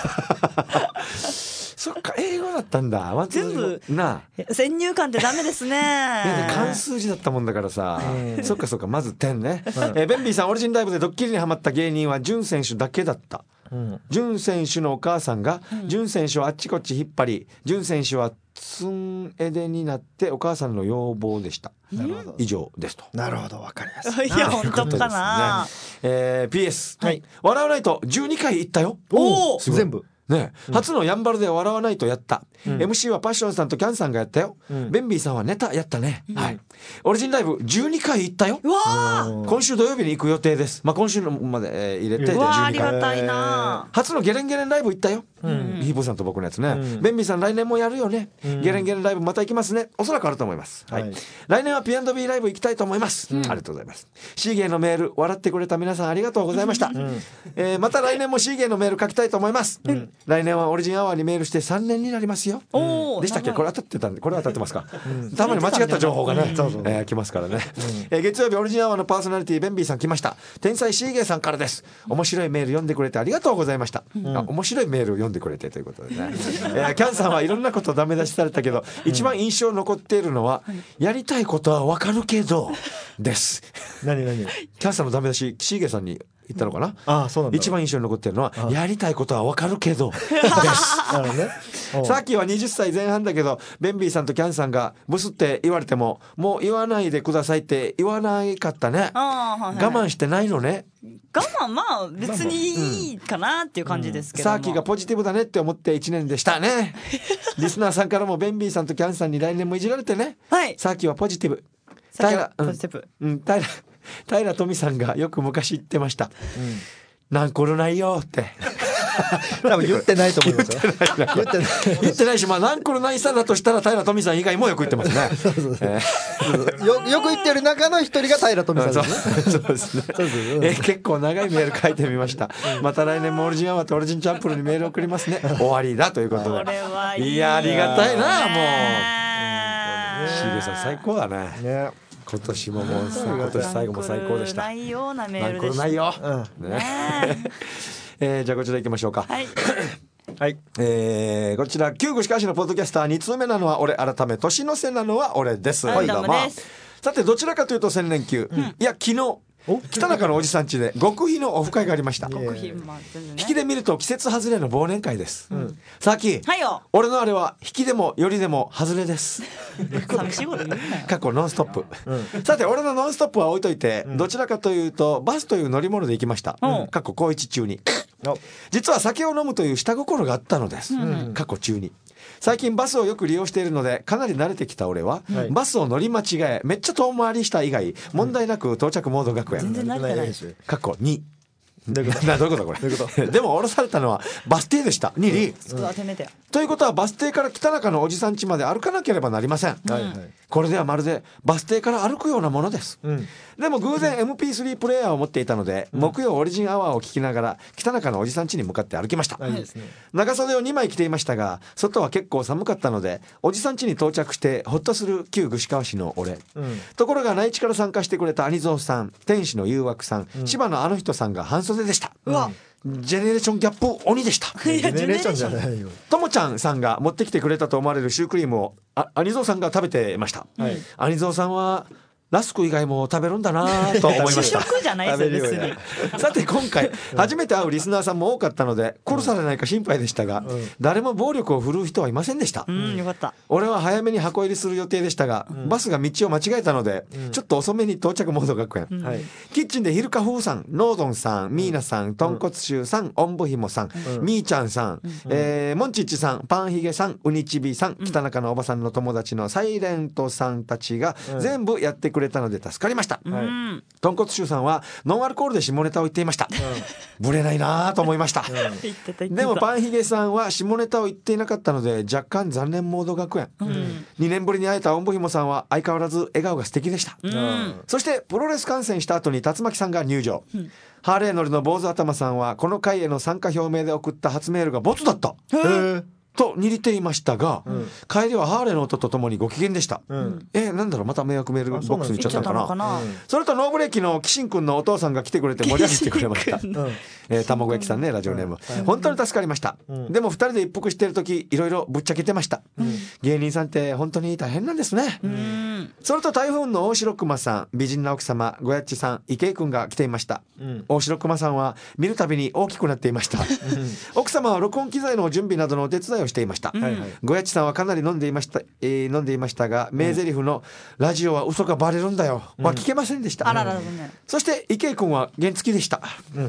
そっか、英語だったんだ。 全部先入観ってダメですね。 漢数字だったもんだからさ。そっかまず点ね。ベンビーさんオリジンライブでドッキリにハマった芸人は潤選手だけだった。潤選手のお母さんが潤選手をあっちこっち引っ張り、潤選手はツンエデになってお母さんの要望でした。 以上ですと。 なるほど、わかりやすい。 いや本当かな。 PS、 はい、 笑わないと12回行ったよ。 おお、全部ね、初のやんばるで笑わないとやった、MC はパッションさんとキャンさんがやったよ、ベンビーさんはネタやったね、はい、オリジンライブ12回行ったよ。 うわ今週土曜日に行く予定です。まあ今週のまで入れて12 あり回。 がたいな。 初のゲレンゲレンライブ行ったよ、ヒーボーさんと僕のやつね、ベンビーさん来年もやるよね、ゲレンゲレンライブまた行きますね。おそらくあると思います、はい、来年は P&B ライブ行きたいと思います、ありがとうございます。シーゲーのメール笑ってくれた皆さんありがとうございました、また来年もシーゲーのメール書きたいと思います、来年はオリジンアワーにメールして3年になりますよ、でしたっけ。これ当たってたんで、これ当たってますか、たまに間違った情報がね、来ますからね、月曜日オリジンアワーのパーソナリティベンビーさん来ました。天才シーゲーさんからです。面白いメール読んでくれてありがとうございました、面白いメールを読んでくれてということでね、キャンさんはいろんなことダメ出しされたけど、一番印象残っているのは、やりたいことはわかるけどです何キャンさんのダメ出しシーゲーさんに言ったのかな。 ああ、そうなんだ。 一番印象に残ってるのは、やりたいことはわかるけどですなるほどね。 さっきは20歳前半だけど、ベンビーさんとキャンさんがブスって言われてももう言わないでくださいって言わないかったね。我慢してないのね。 我慢、まあ別にいいかなっていう感じですけども、 さっきがポジティブだねって思って1年でしたねリスナーさんからもベンビーさんとキャンさんに来年もいじられてね。 はいさっきはポジティブ。 さっきはポジティブ、 平富さんがよく昔言ってました、なんこるないよって多分言ってないと思いますよ。 言ってないし、まあなんこるないさだとしたら平富さん以外もよく言ってますねよく言ってる中の一人が平富さんですね。 そうですね。結構長いメール書いてみました。また来年もオリジンアワーとオリジンチャンプルにメール送りますね。終わりだということで。 これはいいね。 いやありがたいなもう。シーゲさん最高だね。今年ももう今年最後も最高でした。 ないようなメールでした。 ないよ。じゃあこちら行きましょうか。 はい。 はい、こちら旧具しかしのポッドキャスター2通目なのは俺、改め年の瀬なのは俺です。 はい、どうもです。 さてどちらかというと千連休、いや昨日北中のおじさん家で極秘のオフ会がありました。引きで見ると季節外れの忘年会です。さっき、俺のあれは引きでもよりでも外れです寂しいこと言うなよ。 過去ノンストップ、さて俺のノンストップは置いといて、どちらかというとバスという乗り物で行きました。過去高一中に実は酒を飲むという下心があったのです。過去中に最近バスをよく利用しているのでかなり慣れてきた俺は、バスを乗り間違えめっちゃ遠回りした以外問題なく到着モード学園。 全然慣れてない。 過去2どういうことこれでも降ろされたのはバス停でした。ということはバス停から北中のおじさん家まで歩かなければなりません。これではまるでバス停から歩くようなものです。でも偶然 MP3 プレイヤーを持っていたので、木曜オリジンアワーを聞きながら北中のおじさん家に向かって歩きました。長袖を2枚着ていましたが外は結構寒かったのでおじさん家に到着してほっとする旧串川市の俺、ところが内地から参加してくれた兄蔵さん、天使の誘惑さん、千葉のあの人さんが半袖でした。ジェネレーションギャップ鬼でした。 ジェネレーションじゃないよ。 ともちゃんさんが持ってきてくれたと思われるシュークリームを兄蔵さんが食べてました。兄蔵さんはラスク以外も食べるんだなと思いました。 食じゃないですよ別に。 さて今回初めて会うリスナーさんも多かったので殺されないか心配でしたが、誰も暴力を振るう人はいませんでした。 よかった。 俺は早めに箱入りする予定でしたが、バスが道を間違えたので、ちょっと遅めに到着モード学園、キッチンでヒルカフーさん、ノードンさん、ミーナさん、豚骨シューさん、おんぶひもさん、みーちゃんさん、モンチッチさん、パンヒゲさん、ウニチビさん、北中のおばさんの友達のサイレントさんたちが全部やってくれたので助かりました。豚骨シューさんはノンアルコールで下ネタを言っていました。ブレないなと思いました。でもパンヒゲさんは下ネタを言っていなかったので若干残念モード学園。2年ぶりに会えたおんぶひもさんは相変わらず笑顔が素敵でした。そしてプロレス観戦した後に竜巻さんが入場。ハーレー乗りの坊主頭さんはこの会への参加表明で送った初メールがボツだったと握っていましたが、帰りはハーレーの音とともにご機嫌でした。なんだろう、また迷惑メールボックスに行っちゃったのかな。それとノーブレーキのキシンくんのお父さんが来てくれて盛り上げてくれました。卵焼きさんね、ラジオネーム、本当に助かりました。でも2人で一服している時いろいろぶっちゃけてました。芸人さんって本当に大変なんですね。それと台風の大城熊さん、美人な奥様ごやっちさん、池井くんが来ていました。大城熊さんは見るたびに大きくなっていました。奥様は録音機材の準備などのお手伝いををしていました。ごやちさんはかなり飲んでいましたが、名台詞のラジオは嘘がバレるんだよは聞けませんでした。そして池井君は原付でした。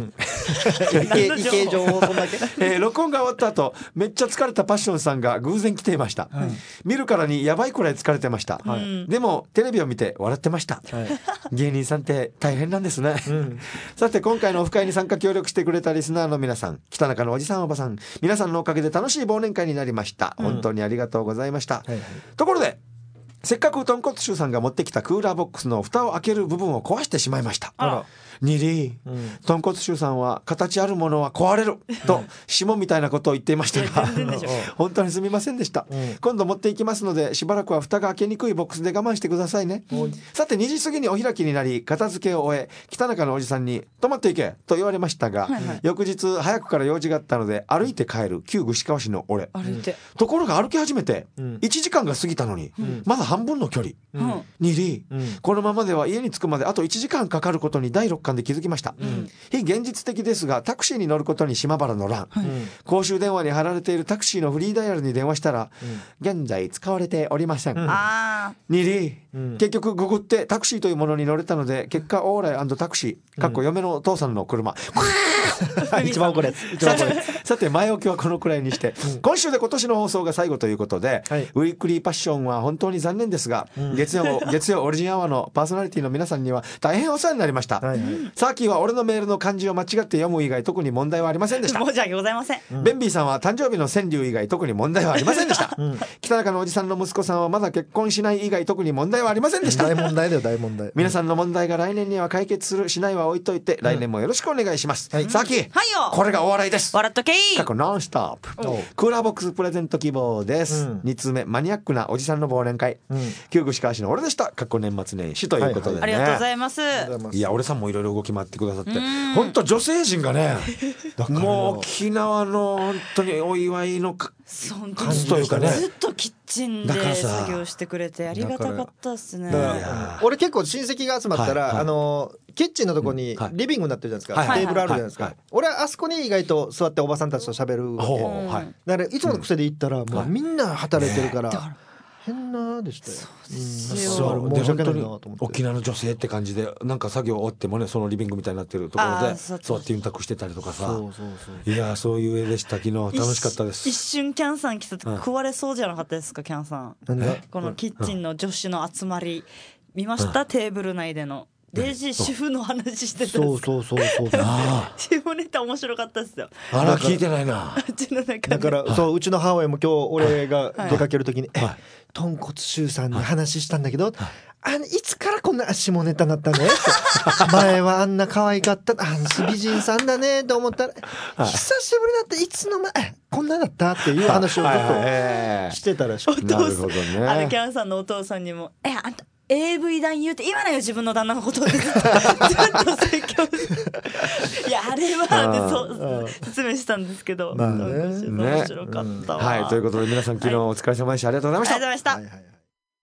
池情報そんだけ。 録音が終わった後、めっちゃ疲れたパッションさんが偶然来ていました。見るからにやばいくらい疲れてました。でもテレビを見て笑ってました。芸人さんって大変なんですね。さて今回のオフ会に参加協力してくれたリスナーの皆さん、北中のおじさんおばさん、皆さんのおかげで楽しい忘年会になりました。本当にありがとうございました。ところでせっかく豚骨臭さんが持ってきたクーラーボックスの蓋を開ける部分を壊してしまいました。ニリー、豚骨臭さんは形あるものは壊れると霜みたいなことを言っていましたが本当にすみませんでした。今度持っていきますので、しばらくは蓋が開けにくいボックスで我慢してくださいね。さて2時過ぎにお開きになり、片付けを終え、北中のおじさんに泊まっていけと言われましたが、翌日早くから用事があったので歩いて帰る旧串川市の俺。ところが歩き始めて1時間が過ぎたのに、まだ半分の距離。ニリー、このままでは家に着くまであと1時間かかることに第6巻で気づきました。非現実的ですが、タクシーに乗ることに島原の欄、公衆電話に貼られているタクシーのフリーダイヤルに電話したら、現在使われておりません。ニリー、結局ググってタクシーというものに乗れたので、結果オーライ&タクシー嫁のお父さんの車一番これさて前置きはこのくらいにして、今週で今年の放送が最後ということで、ウィークリーパッションは本当に残念ですが、月曜オリジンアワーのパーソナリティの皆さんには大変お世話になりました。サーキーは俺のメールの漢字を間違って読む以外特に問題はありませんでした。 申し訳ございません。 ベンビーさんは誕生日の川柳以外特に問題はありませんでした。北中のおじさんの息子さんはまだ結婚しない以外特に問題はありませんでした。 大問題だよ、大問題。 皆さんの問題が来年には解決するしないは置いといて、来年もよろしくお願いします。サーキー、これがお笑いです。 笑っとけい。 過去ノンストップ。クーラーボックスプレゼント希望です。2通目、マニアックなおじさんの忘年会。旧串川市の俺でした。過去年末年始ということでね。 ありがとうございます。 いや、俺さんもいろいろ動き回ってくださって、本当女性陣がね、もう沖縄の本当にお祝いの感じというかね、 ずっとキッチンで作業してくれてありがたかったですね。 俺結構親戚が集まったら、キッチンのとこにリビングになってるじゃないですか、テーブルあるじゃないですか。俺はあそこに意外と座っておばさんたちと喋るわけだから、いつもの癖で行ったらもうみんな働いてるから変なでしたよ。 そうで、本当に沖縄の女性って感じで、なんか作業終わってもね、そのリビングみたいになってるところで座ってユンタクしてたりとかさ、いやそういう絵でした。昨日楽しかったです。 一瞬キャンさん来た時食われそうじゃなかったですか、キャンさん。このキッチンの女子の集まり見ました？テーブル内でのレジ主婦の話してたんですか？そう下ネタ面白かったですよ。 あら、聞いてないな。 だからそう、うちの母親も今日俺が出かける時に豚骨臭さんに話したんだけど、いつからこんな下ネタになったね前はあんな可愛かった美人さんだねと思ったら、久しぶりだっていつの前こんなだったっていう話をずっとしてたらしくて、 キャンさんのお父さんにもあんたAV 男優って言わないよ、自分の旦那のことでずっと説教いや、あれは説明したんですけど、面白かったわ。 はい、ということで皆さん昨日お疲れ様でした。ありがとうございました。 ありがとうございました。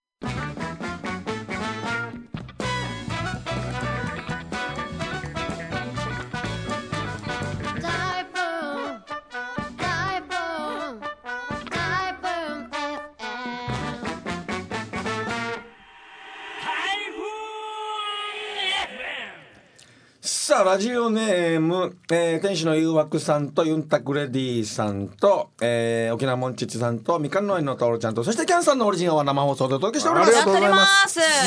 さあ、ラジオネーム、天使の誘惑さんとユンタクレディさんと、沖縄モンチッチさんとみかんの園のトロちゃんと、そしてキャンさんのオリジンは生放送でお届けしております。 ありがとうございます。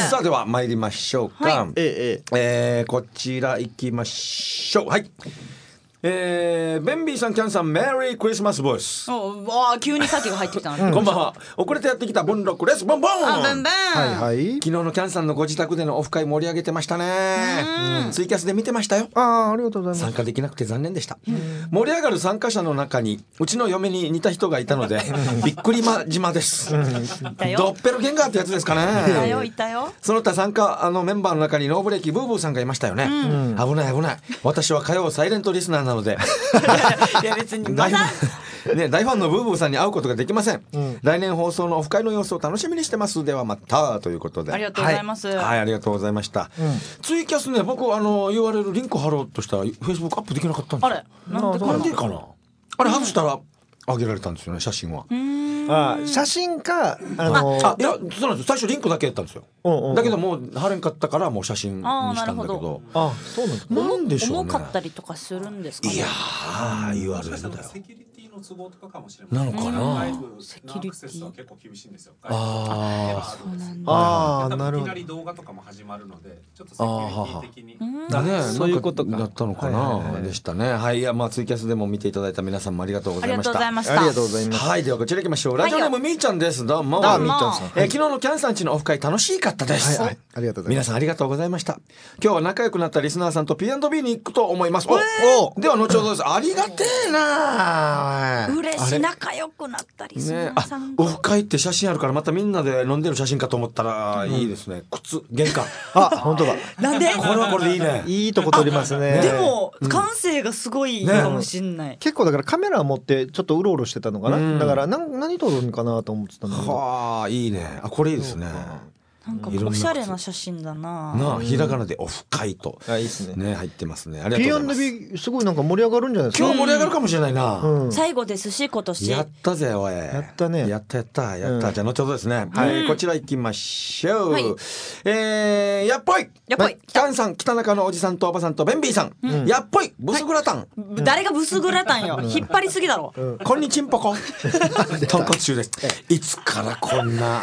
さあ、では参りましょうか。こちら行きましょう。はい。ベンビーさん、キャンさん、メリークリスマスボイス。 急に先が入ってきたの。 こんばんは。遅れてやってきた文禄です。ボンボン。 ボンボン。 昨日のキャンさんのご自宅でのオフ会盛り上げてましたね。ツイキャスで見てましたよ。 ありがとうございます。 参加できなくて残念でした。盛り上がる参加者の中にうちの嫁に似た人がいたのでびっくり島です。ドッペルゲンガーってやつですかね。 いたよ。 その他参加メンバーの中にノーブレーキブーブーさんがいましたよね。危ない危ない。私は火曜サイレントリスナーなのでいや別に大ファンのブーブーさんに会うことができません。来年放送のオフ会の様子を楽しみにしてます。ではまたということで、 ありがとうございます。 はい、ありがとうございました。ツイキャスね、僕URL リンク貼ろうとしたら Facebook アップできなかったんですよ。 あれなんでかな。あれ外したら上げられたんですよね、写真は。 写真かいやそうなんですよ、最初リンクだけやったんですよ。だけどもう貼れんかったからもう写真にしたんだけど。 そうなんです。 なんでしょうね。 重かったりとかするんですかね。 いやー、言われるんだよ。 セキュリティの都合とかかもしれない。 なのかな。 セキュリティは結構厳しいんですよ。 なるほど。 いきなり動画とかも始まるので、ちょっとセキュリティ的にそういうことかだったのかなでしたね。はい、まあツイキャスでも見ていただいた皆さんもありがとうございました。 ありがとうございます。 はい、ではこちら行きましょう。ラジオネームみーちゃんです。どうも。 みーちゃんさん。 昨日のキャンさんちのオフ会楽しかったです。 ありがとうございます。 皆さんありがとうございました。今日は仲良くなったリスナーさんと P&B に行くと思います。では後ほどです。ありがてえな。 嬉しい、仲良くなったリスナーさん。 オフ会って写真あるからまたみんなで飲んでる写真かと思ったらいいですね。靴、玄関。 本当だ。 なんで？ これはこれでいいね。 いいとこ撮りますね。 でも感性がすごいかもしんない。 結構だからカメラ持ってちょっとうろうろしてたのかな。だから何撮るんかなと思ってたんだけど。 はあ、いいね。これいいですね。 なんかおしゃれな写真だな。 ひらがなでオフ会といいですね。 ね、入ってますね。ありがとうございます。 P&B すごいなんか盛り上がるんじゃないですか。 今日盛り上がるかもしれないな。 最後ですし今年。 やったぜおい。 やったね。 やった。じゃあ後ほどですね。はい、こちら行きましょう。やっぽい。キャンさん、北中のおじさんとおばさんとベンビーさん。やっぽいブスグラタン。 誰がブスグラタンよ。引っ張りすぎだろ。 こんにちんぽこ。豚骨中です。いつからこんな。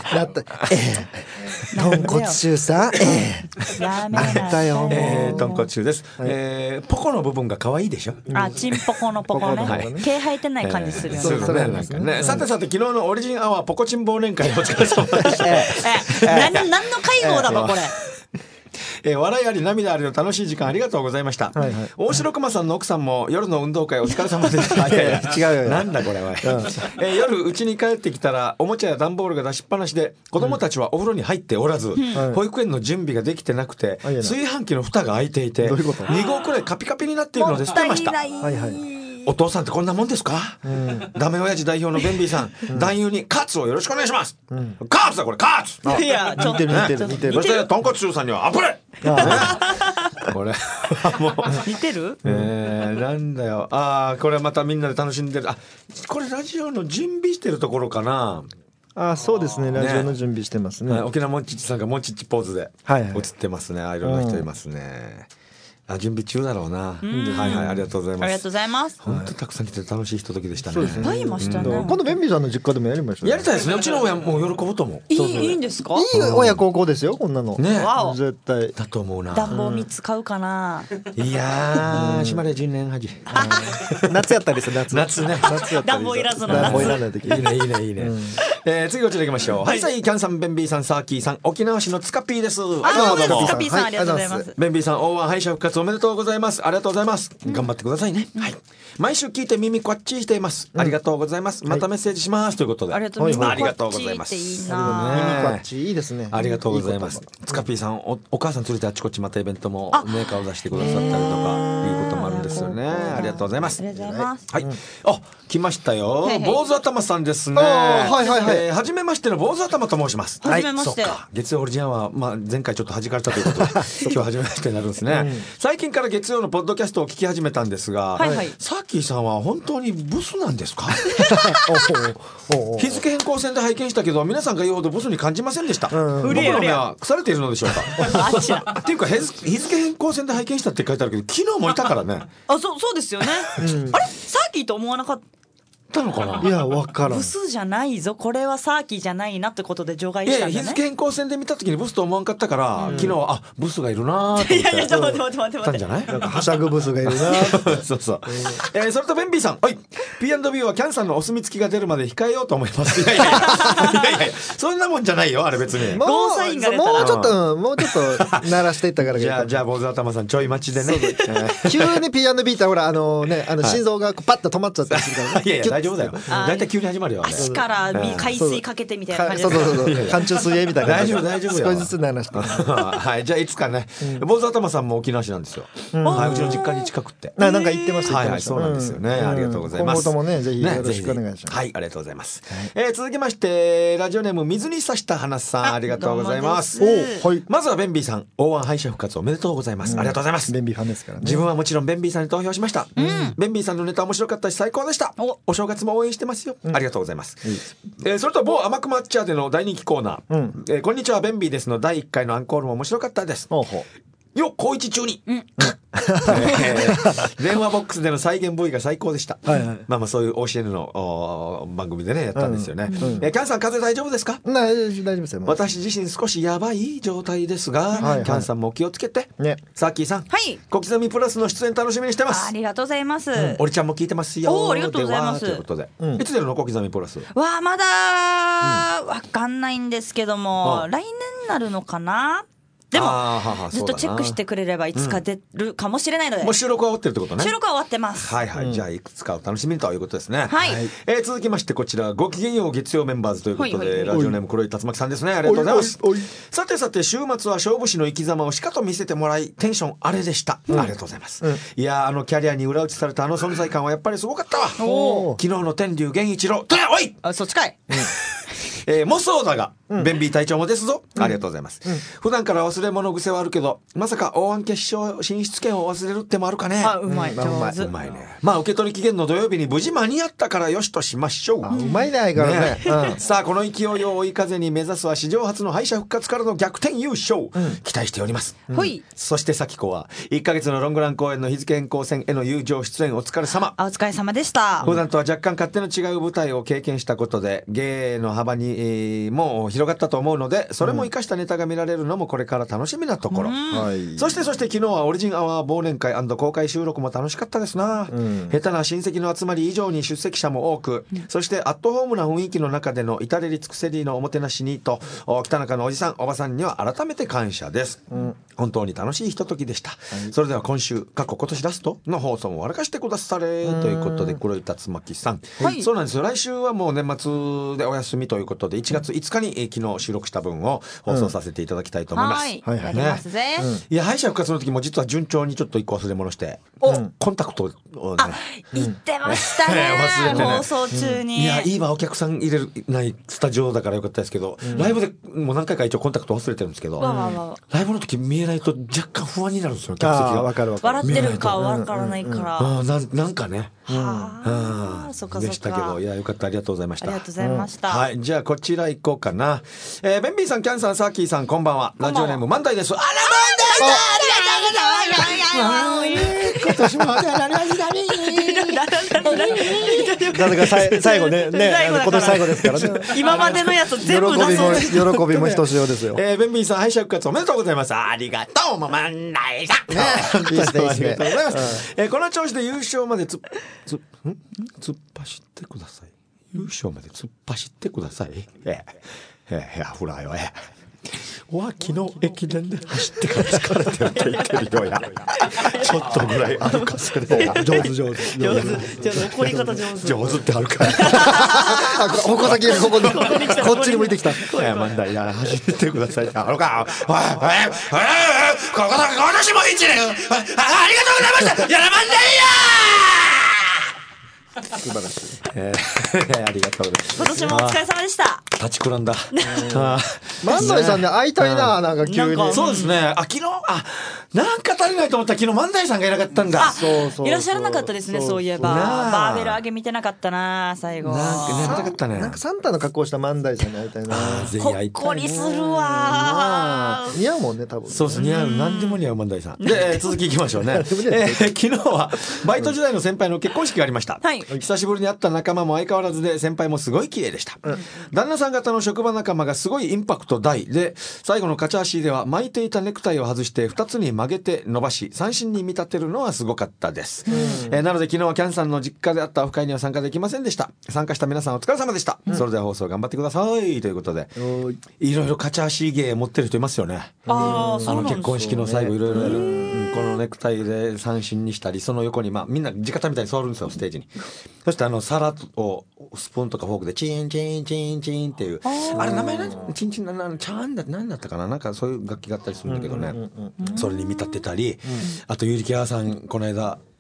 豚骨中さ。 やめなさい。 豚骨中です。ポコの部分が可愛いでしょ。 チンポコのポコね。毛生えてない感じするよね。 そうね。さて昨日のオリジンアワーポコチン忘年会お疲れ様でした。 何の会合だろこれ。 笑いあり涙ありの楽しい時間ありがとうございました。大城熊さんの奥さんも夜の運動会お疲れ様でした。 違うよ。 なんだこれは。夜家に帰ってきたらおもちゃや段ボールが出しっぱなしで子供たちはお風呂に入っておらず、保育園の準備ができてなくて炊飯器の蓋が開いていて2合くらいカピカピになっているので捨てました。お父さんってこんなもんですか。ダメ親父代表のベンビーさん、男優にカツをよろしくお願いします。カツだこれ、カツ。 いや似てる。 そして豚骨中さんにはアプレ。これもう似てる。 なんだよ。これまたみんなで楽しんでる。これラジオの準備してるところかな。 そうですね。ラジオの準備してますね。 沖縄もちちさんがもちちポーズで映ってますね。いろんな人いますね。準備中だろうな。ありがとうございます。 ありがとうございます。 本当たくさん来て楽しいひとときでしたね。 いっぱいいましたね。 今度ベンビーさんの実家でもやりましょう。 やりたいですね。うちの親も喜ぶと思う。 いいんですか。 いい親孝行ですよこんなの。 ね。 絶対だと思うな。 暖房3つ買うかな。 いやー、しまれ10年はじ。 夏やったりする夏ね。 暖房いらずの夏。 暖房いらない時。 いいね。次こちら行きましょう。はい、キャンさん、ベンビーさん、サーキーさん、沖縄市のツカピーです。 ツカピーさんありがとうございます。 ベンビーさん、O1敗者復活おめでとうございます。ありがとうございます。頑張ってくださいね。はい。毎週聞いて耳こっちしています。ありがとうございます。またメッセージしますということで。 ありがとうございます。 耳こっちいいですね。 ありがとうございます。ツカピーさん、お母さん連れてあちこちまたイベントもね顔出してくださったりとかいうこともあるんですよね。ありがとうございます。 ありがとうございます。 はい。来ましたよ。坊主頭さんですね。はじめましての坊主頭と申します。 はじめまして。 月曜オリジナルは前回ちょっと弾かれたということで今日はじめましてになるんですね。最近から月曜のポッドキャストを聞き始めたんですが、サーキーさんは本当にブスなんですか。日付変更線で拝見したけど皆さんが言うほどブスに感じませんでした。僕の目は腐れているのでしょうか。っていうか日付変更線で拝見したって書いてあるけど昨日もいたからね。 そうですよね。あれサーキーと思わなかったのかな。 いや分からん。 ブスじゃないぞこれはサーキーじゃないなってことで除外したんだね。 日付変更線で見た時にブスと思わんかったから、昨日はブスがいるなーって思ってたんじゃない。 なんかはしゃぐブスがいるな。 そう。それとベンビーさん、はい。P&B はキャンさんのお墨付きが出るまで控えようと思います。いやそんなもんじゃないよあれ別に。 もうちょっと鳴らしていったから。 じゃあ坊主頭さんちょい待ちでね。 急に P&B ってほら心臓がパッと止まっちゃったりするから。 いや大丈夫だよ。だいたい急に始まるよ。 足から海水かけてみたいな感じで。 そう寒中水泳みたいな。 大丈夫少しずつ鳴らして。 はい。じゃあいつかね坊主頭さんも沖縄市なんですよ。うちの実家に近くって。 なんか言ってました。 はいそうなんですよね。ありがとうございます。 今後ともねぜひよろしくお願いします。 はいありがとうございます。続きましてラジオネーム水に刺した花さんありがとうございます。まずはベンビーさん O1 敗者復活おめでとうございます。ありがとうございます。 ベンビーファンですからね。 自分はもちろんベンビーさんに投票しました。ベンビーさんのネタ面白かったし最高でした。お正月月も応援してますよ、ありがとうございます、それと某甘く抹茶での大人気コーナー、こんにちはベンビーですの第1回のアンコールも面白かったです。よっ高一中に、電話ボックスでの再現部位が最高でした、まあそういう OCN の番組でねやったんですよね、キャンさん風邪大丈夫ですか？ 大丈夫ですよ。 私自身少しやばい状態ですが、キャンさんも気をつけて、サッキーさん、小刻みプラスの出演楽しみにしてます。 ありがとうございます、 おりちゃんも聞いてますよ。 ありがとうございます。 ということで、いつ出るの小刻みプラスはまだわかんないんですけども、来年になるのかな。でもずっとチェックしてくれればいつか出るかもしれないので、 もう収録は終わってるってことね。 収録は終わってます。 じゃあいくつかお楽しみにということですね。続きましてこちらごきげんよう月曜メンバーズということで、ラジオネーム黒い竜巻さんですね。ありがとうございます。さて週末は勝負師の生き様をしかと見せてもらいテンションあれでした、ありがとうございます、いやキャリアに裏打ちされた存在感はやっぱりすごかったわ。昨日の天竜源一郎おいそっちかい、 もそうだが、ベンビー隊長もですぞ、ありがとうございます、普段から忘れ物癖はあるけどまさか O1 決勝進出権を忘れるってもあるかね。 うまい、上手、 うまいね。まあ受け取り期限の土曜日に無事間に合ったからよしとしましょう。 うまいね相変わらずね。 さあこの勢いを追い風に目指すは史上初の敗者復活からの逆転優勝、期待しております、そして咲子は1ヶ月のロングラン公演の日付変更戦への友情出演お疲れ様。 お疲れ様でした。 普段とは若干勝手の違う舞台を経験したことで芸の幅に、もう広がったと思うのでそれも生かしたネタが見られるのもこれから楽しみなところ、そして昨日はオリジンアワー忘年会&公開収録も楽しかったですな、下手な親戚の集まり以上に出席者も多く、そしてアットホームな雰囲気の中での至れり尽くせりのおもてなしにと北中のおじさんおばさんには改めて感謝です、本当に楽しいひとときでした、それでは今週今年ラストの放送も笑かしてくだされということで黒い竜巻さん、そうなんですよ。来週はもう年末でお休みということで1月5日に昨日収録した分を放送させていただきたいと思います、 やりますぜ、 いや敗者復活の時も実は順調にちょっと1個忘れ物してコンタクトをね言ってましたね忘れてね、 放送中に、 いやいいわお客さん入れるないスタジオだからよかったですけど、ライブでもう何回か一応コンタクト忘れてるんですけど、ライブの時見えないと若干不安になるんですよ客席が。 笑ってるかわからないから、 なんかねそっかでしたけど、いやよかった、ありがとうございました。 ありがとうございました、 じゃあこちら行こうかな。ベンビーさん、キャンさん、サーキーさん、こんばんは。ラジオネーム万代です。あら万代さん、今年もだから最後ね今年最後ですからね。 今までのやつ全部出そう。 喜びもひとしおですよ。 ベンビーさん敗者復活おめでとうございます。ありがとうも万代さん。ありがとうございます。この調子で優勝まで突っ走ってください。優勝まで突っ走ってください。ほらよ昨日駅伝で走ってから疲れてるって言ってるよや。ちょっとぐらい歩かせる。上手怒り方上手ってあるから。 矛先がこっちに向いてきた。 万代走ってください。あのか。ここ私も1年ありがとうございました。やら万代素晴らしい。 ありがとうございます。 今年もお疲れ様でした。 立ちくらんだ。 万代さんね会いたいな、なんか急に。 そうですね。昨日なんか足りないと思ったら昨日万代さんがいなかったんだ。 いらっしゃらなかったですね。そういえばバーベル上げ見てなかったな最後。 なんか眠たかったね。 なんかサンタの格好した万代さんに会いたいな。 ぜひ会いたい。 ほっこりするわ。 似合うもんね多分。 そうです、似合う。何でも似合う万代さん。で続きいきましょうね。昨日はバイト時代の先輩の結婚式がありました。久しぶりに会った仲間も相変わらずで先輩もすごい綺麗でした、旦那さん方の職場仲間がすごいインパクト大で、最後のカチャーシーでは巻いていたネクタイを外して2つに曲げて伸ばし三振に見立てるのはすごかったです、なので昨日はキャンさんの実家であったオフ会には参加できませんでした。参加した皆さんお疲れ様でした、それでは放送頑張ってくださいということで、いろいろカチャーシー芸持ってる人いますよね。結婚式の最後いろいろやる、このネクタイで三振にしたり、その横にみんな直方みたいに座るんですよステージに。そして皿をスプーンとかフォークでチンチンチンチンっていう、あれ名前チンチンチャーンだって何だったかな、なんかそういう楽器があったりするんだけどね、それに見立てたり、あとゆりきあさんこの間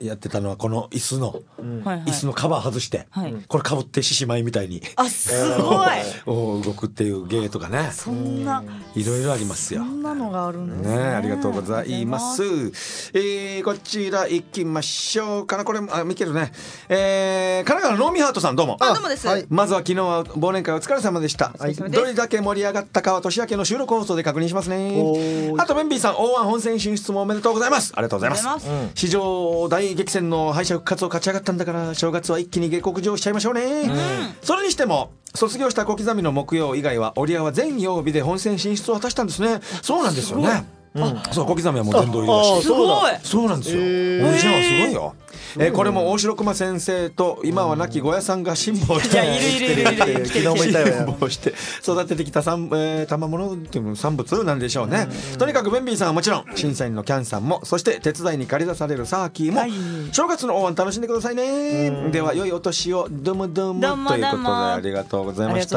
やってたのはこの椅子の、 はいはい、 椅子のカバー外して、はい、これかぶって獅子舞みたいにすごい動くっていう芸とかね、 そんないろいろありますよ。 そんなのがあるんですね。 ありがとうございます。こちら行きましょうかな。これミケルね、神奈川のノーミハートさんどうも。 どうもです、はい、 まずは昨日は忘年会お疲れ様でした、はい、どれだけ盛り上がったかは年明けの収録放送で確認しますね。あとベンビーさん O1 本戦進出もおめでとうございます。ありがとうございます。史上大激戦の敗者復活を勝ち上がったんだから正月は一気に下克上しちゃいましょうね、それにしても卒業した小刻みの木曜以外はオリアは全曜日で本戦進出を果たしたんですね。そうなんですよね。そう小刻みはもう殿堂入りだし、 すごいそうなんですよ。オリジナルはすごいよ。これも大城熊先生と今は亡き小屋さんが辛抱して育ててきた賜物っていう産物なんでしょうね。とにかくベンビーさんはもちろん審査員のキャンさんもそして手伝いに借り出されるサーキーも、はい、正月の応援楽しんでくださいね、では良いお年をどうもどうもということでありがとうございました。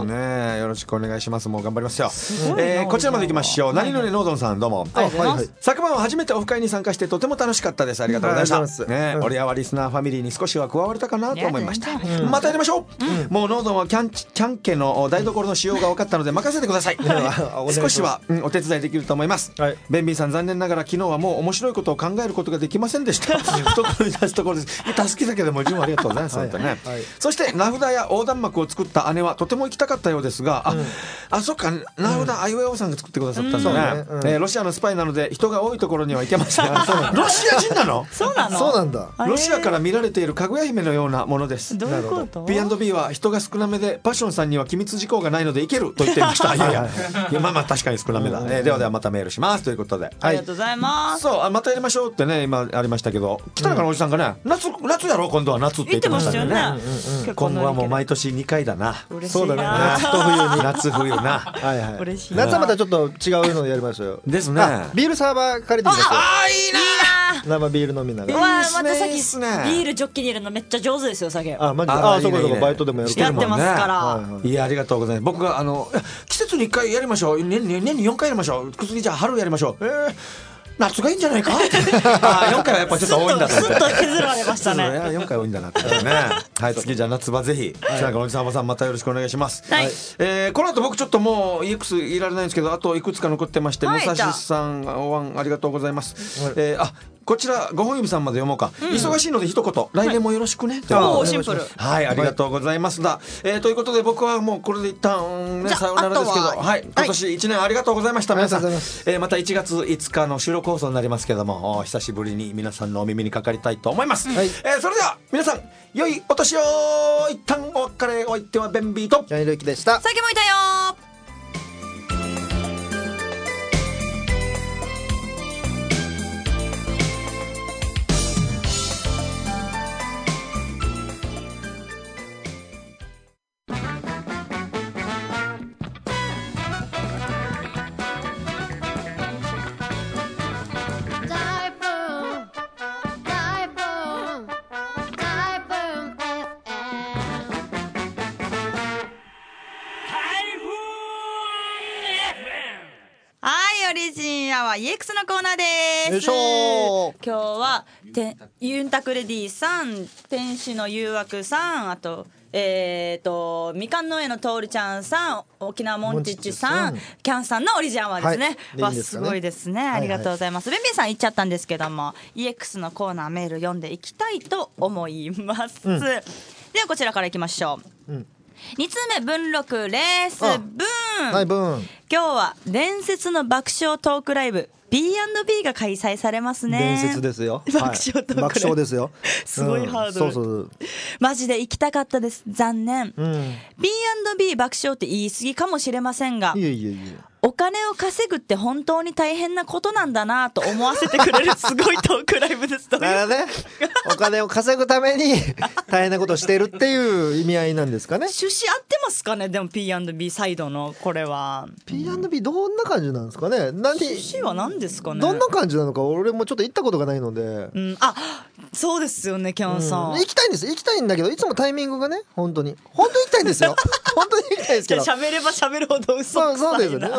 ね、よろしくお願いします。もう頑張りますよ。こちらまで行きましょう。何々ノードンさんどうも。昨晩は初めてオフ会に参加してとても楽しかったです。ありがとうございました。オリアはリスナーファミリーに少しは加われたかなと思いました。またやりましょう。もうノードンはキャン家の台所の仕様が分かったので任せてください。少しはお手伝いできると思います。ベンビーさん残念ながら昨日はもう面白いことを考えることができませんでした。と取り出すところです。助けだけでも十分ありがとうございます。そして名札や横断幕を作った姉はとても行きたかったようですが、そっか、名札あいうえおさんが作ってくださったんだね。ロシアのスパイなので人が多いところには行けません。ロシア人なの？ そうなの？ そうなんだ。 ロシアから見られているかぐや姫のようなものです。 どういうこと？ B&B は人が少なめでパッションさんには機密事項がないのでいけると言っていました。いやまあ確かに少なめだ。ではまたメールしますということで、 ありがとうございます。 そうまたやりましょうってね今ありましたけど、北中のおじさんがね夏やろう今度は夏って言ってましたよね。今後はもう毎年2回だな。 そうだね。夏と冬に。 夏冬な。 嬉しい。 夏はまたちょっと違うのやりましょうよ。 ですね。 ビールサーバー借りてきました。 いいな。 生ビール飲みながら。 またさっきビールジョッキに入れるのめっちゃ上手ですよ。酒。 マジで。そうかバイトでもやってますから。 いやありがとうございます。僕が季節に1回やりましょう。年に4回やりましょう。次じゃあ春やりましょう。夏がいいんじゃないか。4回はやっぱちょっと多いんだと思って。 スッと削られましたね。 4回多いんだなってね。はい、次じゃあ夏場ぜひなんかおじさんまたよろしくお願いします。 はい。 この後僕ちょっともう EX いられないんですけど、あといくつか残ってまして、武蔵さんおわんありがとうございます。こちら5本指さんまで読もうか。忙しいので一言来年もよろしくね。 シンプル。 はい、ありがとうございます。ということで僕はもうこれで一旦ねさようならですけど、はい今年1年ありがとうございました。皆さんまた1月5日の収録放送になりますけども、久しぶりに皆さんのお耳にかかりたいと思います。それでは皆さん良いお年を。一旦お別れ。お相手はベンビーとジャニールイキでした。 さっきもいたよ。EX のコーナーです。今日はユンタクレディさん、天使の誘惑さん、あとみかんの上のとおりちゃんさん、沖縄モンチッチさん、キャンさんのオリジンはですね、すごいですね。ありがとうございます。ベンビーさん言っちゃったんですけども、 EX のコーナーメール読んでいきたいと思います。ではこちらからいきましょう。2通目文録レースブーン。今日は伝説の爆笑トークライブ B&B が開催されますね。 伝説ですよ。 爆笑トークライブ、 爆笑ですよ。 すごいハードル。そうマジで行きたかったです。残念。B&B 爆笑って言い過ぎかもしれませんが、お金を稼ぐって本当に大変なことなんだなと思わせてくれるすごいトークライブです。 だからね、お金を稼ぐために大変なことをしているっていう意味合いなんですかね。 趣旨合ってますかね。でも P&B サイドのこれは P&B どんな感じなんですかね。 趣旨は何ですかね。 どんな感じなのか俺もちょっと行ったことがないので、 そうですよねキャンさん、 行きたいんです。行きたいんだけどいつもタイミングがね、本当に行きたいんですよ。本当に行きたいですけど、 喋れば喋るほど嘘くさいな。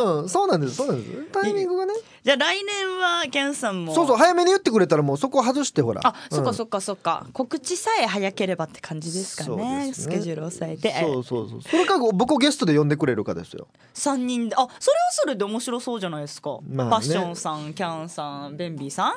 そうなんですタイミングがね。 じゃあ来年はケンさんもそう早めに言ってくれたらもうそこ外してほら。 そっか告知さえ早ければって感じですかね。スケジュールを抑えて。 そうそれか僕をゲストで呼んでくれるかですよ。 3人でそれはそれで面白そうじゃないですか。パッションさん、キャンさん、ベンビーさん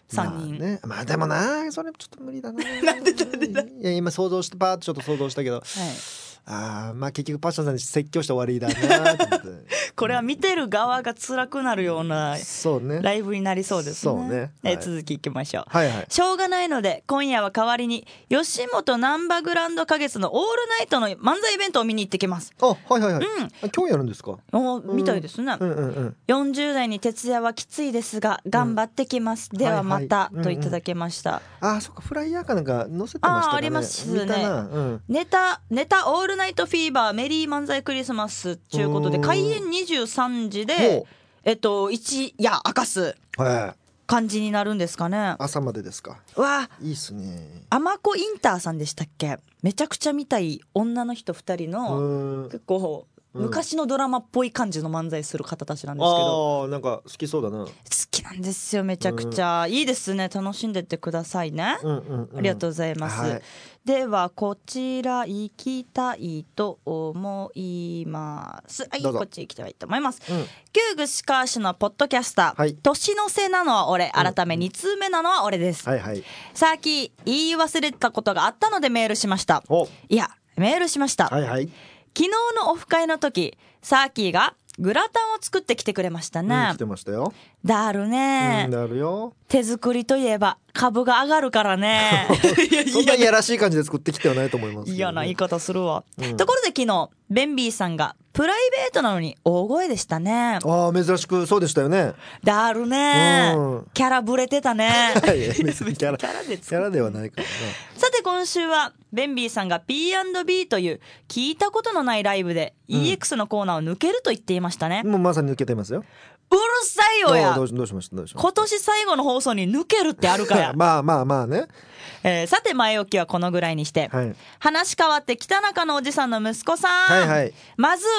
3人ね。でもなそれちょっと無理だな。なんでいや今想像してパーッとちょっと想像したけど、結局パッションさんに説教して終わりだなと思ってこれは見てる側が辛くなるようなライブになりそうですね。続きいきましょう。しょうがないので今夜は代わりに吉本ナンバグランド花月のオールナイトの漫才イベントを見に行ってきます。 今日やるんですか。 みたいですね。40代に徹夜はきついですが頑張ってきます、ではまた、といただけました。 そっかフライヤーかなんか載せてましたかね。 ありますね。ネタオールナイトフィーバーメリー漫才クリスマスということで開演23時で一夜明かす感じになるんですかね。 朝までですか。いいっすね。 アマコインターさんでしたっけ。めちゃくちゃ見たい女の人2人の結構昔のドラマっぽい感じの漫才する方たちなんですけど、 なんか好きそうだな。 好きなんですよめちゃくちゃ、いいですね。楽しんでってくださいね、ありがとうございます、ではこちら行きたいと思います。こっち行きたいと思います。キューグシカーシュのポッドキャスター、年の瀬なのは俺、改め2通目なのは俺です。さっき言い忘れたことがあったのでメールしました。メールしました。昨日のオフ会の時サーキーがグラタンを作ってきてくれましたね。 来てましたよ。 だるね。 だるよ。 手作りといえば株が上がるからねそんないやらしい感じで作ってきてはないと思いますけど、 嫌な言い方するわ、ところで昨日ベンビーさんがプライベートなのに大声でしたね。 珍しくそうでしたよね。 だるね、キャラブレてたねキャラではないからな。 さて今週はベンビーさんが P&B という聞いたことのないライブで EX のコーナーを抜けると言っていましたね。 もうまさに抜けてますよ。 うるさいよや。 どうしました今年最後の放送に抜けるってあるからまあね。 さて前置きはこのぐらいにして、話変わって北中のおじさんの息子さん、まず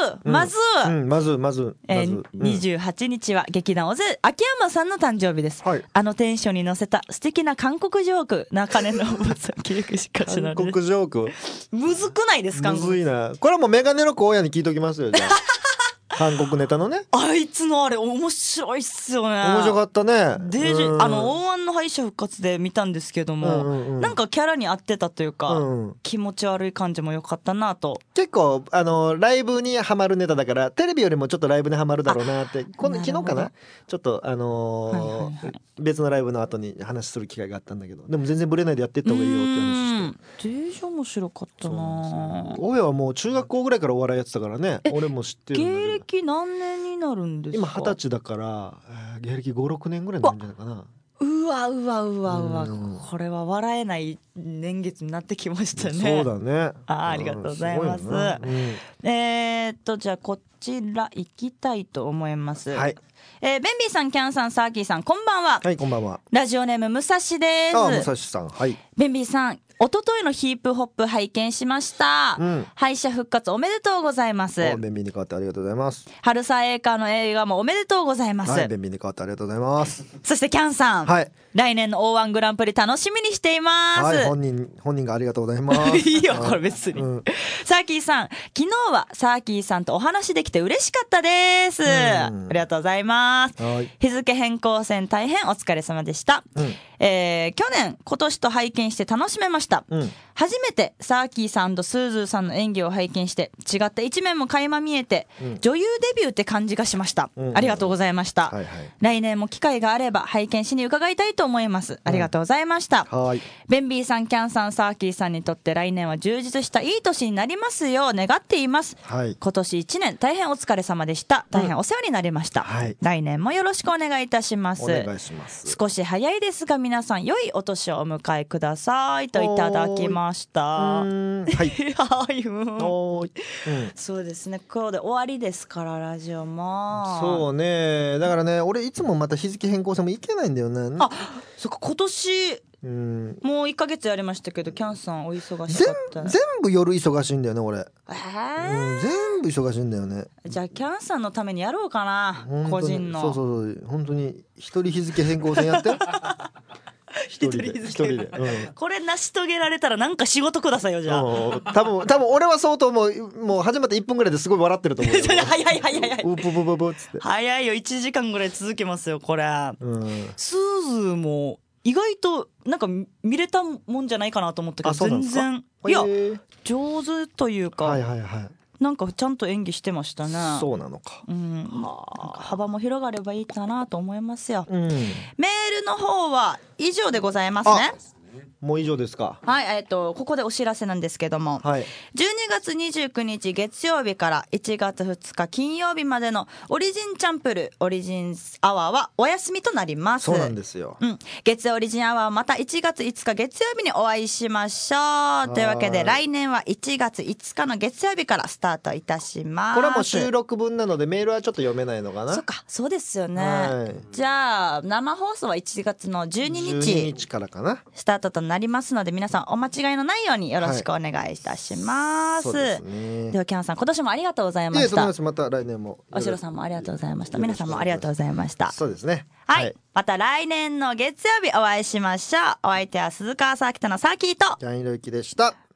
28日は劇団尾瀬秋山さんの誕生日です、あのテンションに乗せた素敵な韓国ジョーク中根のおばさん記憶しかしない。 韓国ジョークむずくないですか。 むずいな。これはもうメガネの荒野に聞いときますよじゃあ韓国ネタのね。 あいつのあれ面白いっすよね。 面白かったね。 で大安の敗者復活で見たんですけども、なんかキャラに合ってたというか、気持ち悪い感じも良かったなと。 結構ライブにハマるネタだからテレビよりもちょっとライブにハマるだろうなって。昨日かなちょっと別のライブの後に話する機会があったんだけど、でも全然ブレないでやっていった方がいいよって話して。 デージ面白かったな。 大家はもう中学校ぐらいからお笑いやってたからね。俺も知ってるんだけど。 芸歴何年になるんですか。 今20歳だから芸歴 5,6 年ぐらいになるんじゃないかな。 うわ、これは笑えない年月になってきましたね。 そうだね。 ありがとうございます。じゃあこちら行きたいと思います。ベンビーさん、キャンさん、サーキーさん、こんばんは。 こんばんは。 ラジオネーム武蔵です。 武蔵さん。 ベンビーさん、一昨日のヒップホップ拝見しました、敗者復活おめでとうございます。 ベンビーに代わってありがとうございます。 春沢栄華の映画もおめでとうございます。 ベンビーに代わってありがとうございます。 そしてキャンさん、来年の O1 グランプリ楽しみにしています。 本人がありがとうございますいいよこれ別に、サーキーさん、昨日はサーキーさんとお話できて嬉しかったです、ありがとうございます。日付変更線大変お疲れ様でした、去年今年と拝見して楽しめました、初めてサーキーさんとスーズーさんの演技を拝見して違った一面も垣間見えて、女優デビューって感じがしました、ありがとうございました、来年も機会があれば拝見しに伺いたいと思います、ありがとうございました、ベンビーさん、キャンさん、サーキーさんにとって来年は充実したいい年になりますよう願っています、今年1年大変お疲れ様でした。大変お世話になりました、来年もよろしくお願いいたします。 お願いします。 少し早いですが皆さん良いお年をお迎えくださいといただきました。そうですね、今日で終わりですからラジオも。 そうね、だからね俺いつもまた日付変更線もいけないんだよね。 そっか、今年うんもう1ヶ月やりましたけどキャンさんお忙しかった。 全部夜忙しいんだよね俺、 全部忙しいんだよね。 じゃあキャンさんのためにやろうかな、個人の。 そう本当に一人日付変更線やって一人で、 これ成し遂げられたらなんか仕事くださいよじゃあ。 多分俺は相当もう始まって1分ぐらいですごい笑ってると思うよ早い早いよ、1時間ぐらい続けますよこれ。スーズも意外となんか見れたもんじゃないかなと思ったけど、全然いや上手というか、なんかちゃんと演技してましたね。 そうなのか。 なんか幅も広がればいいかなと思いますよ。メールの方は以上でございますね。 もう以上ですか。 はい、ここでお知らせなんですけども、12月29日月曜日から1月2日金曜日までのオリジンチャンプルオリジンアワーはお休みとなります。 そうなんですよ。 月曜オリジンアワーはまた1月5日月曜日にお会いしましょう。というわけで来年は1月5日の月曜日からスタートいたします。 これはもう収録分なのでメールはちょっと読めないのかな。 そっか、そうですよね。じゃあ生放送は1月の12日からかなスタートとなりますので、皆さんお間違いのないようによろしくお願いいたします。ではキャンさん、今年もありがとうございました。 また来年も。 おしろさんもありがとうございました。皆さんもありがとうございました。 そうですね。 はい、また来年の月曜日お会いしましょう。お相手は鈴川サーキットのサーキーとジャンヒロユキでした。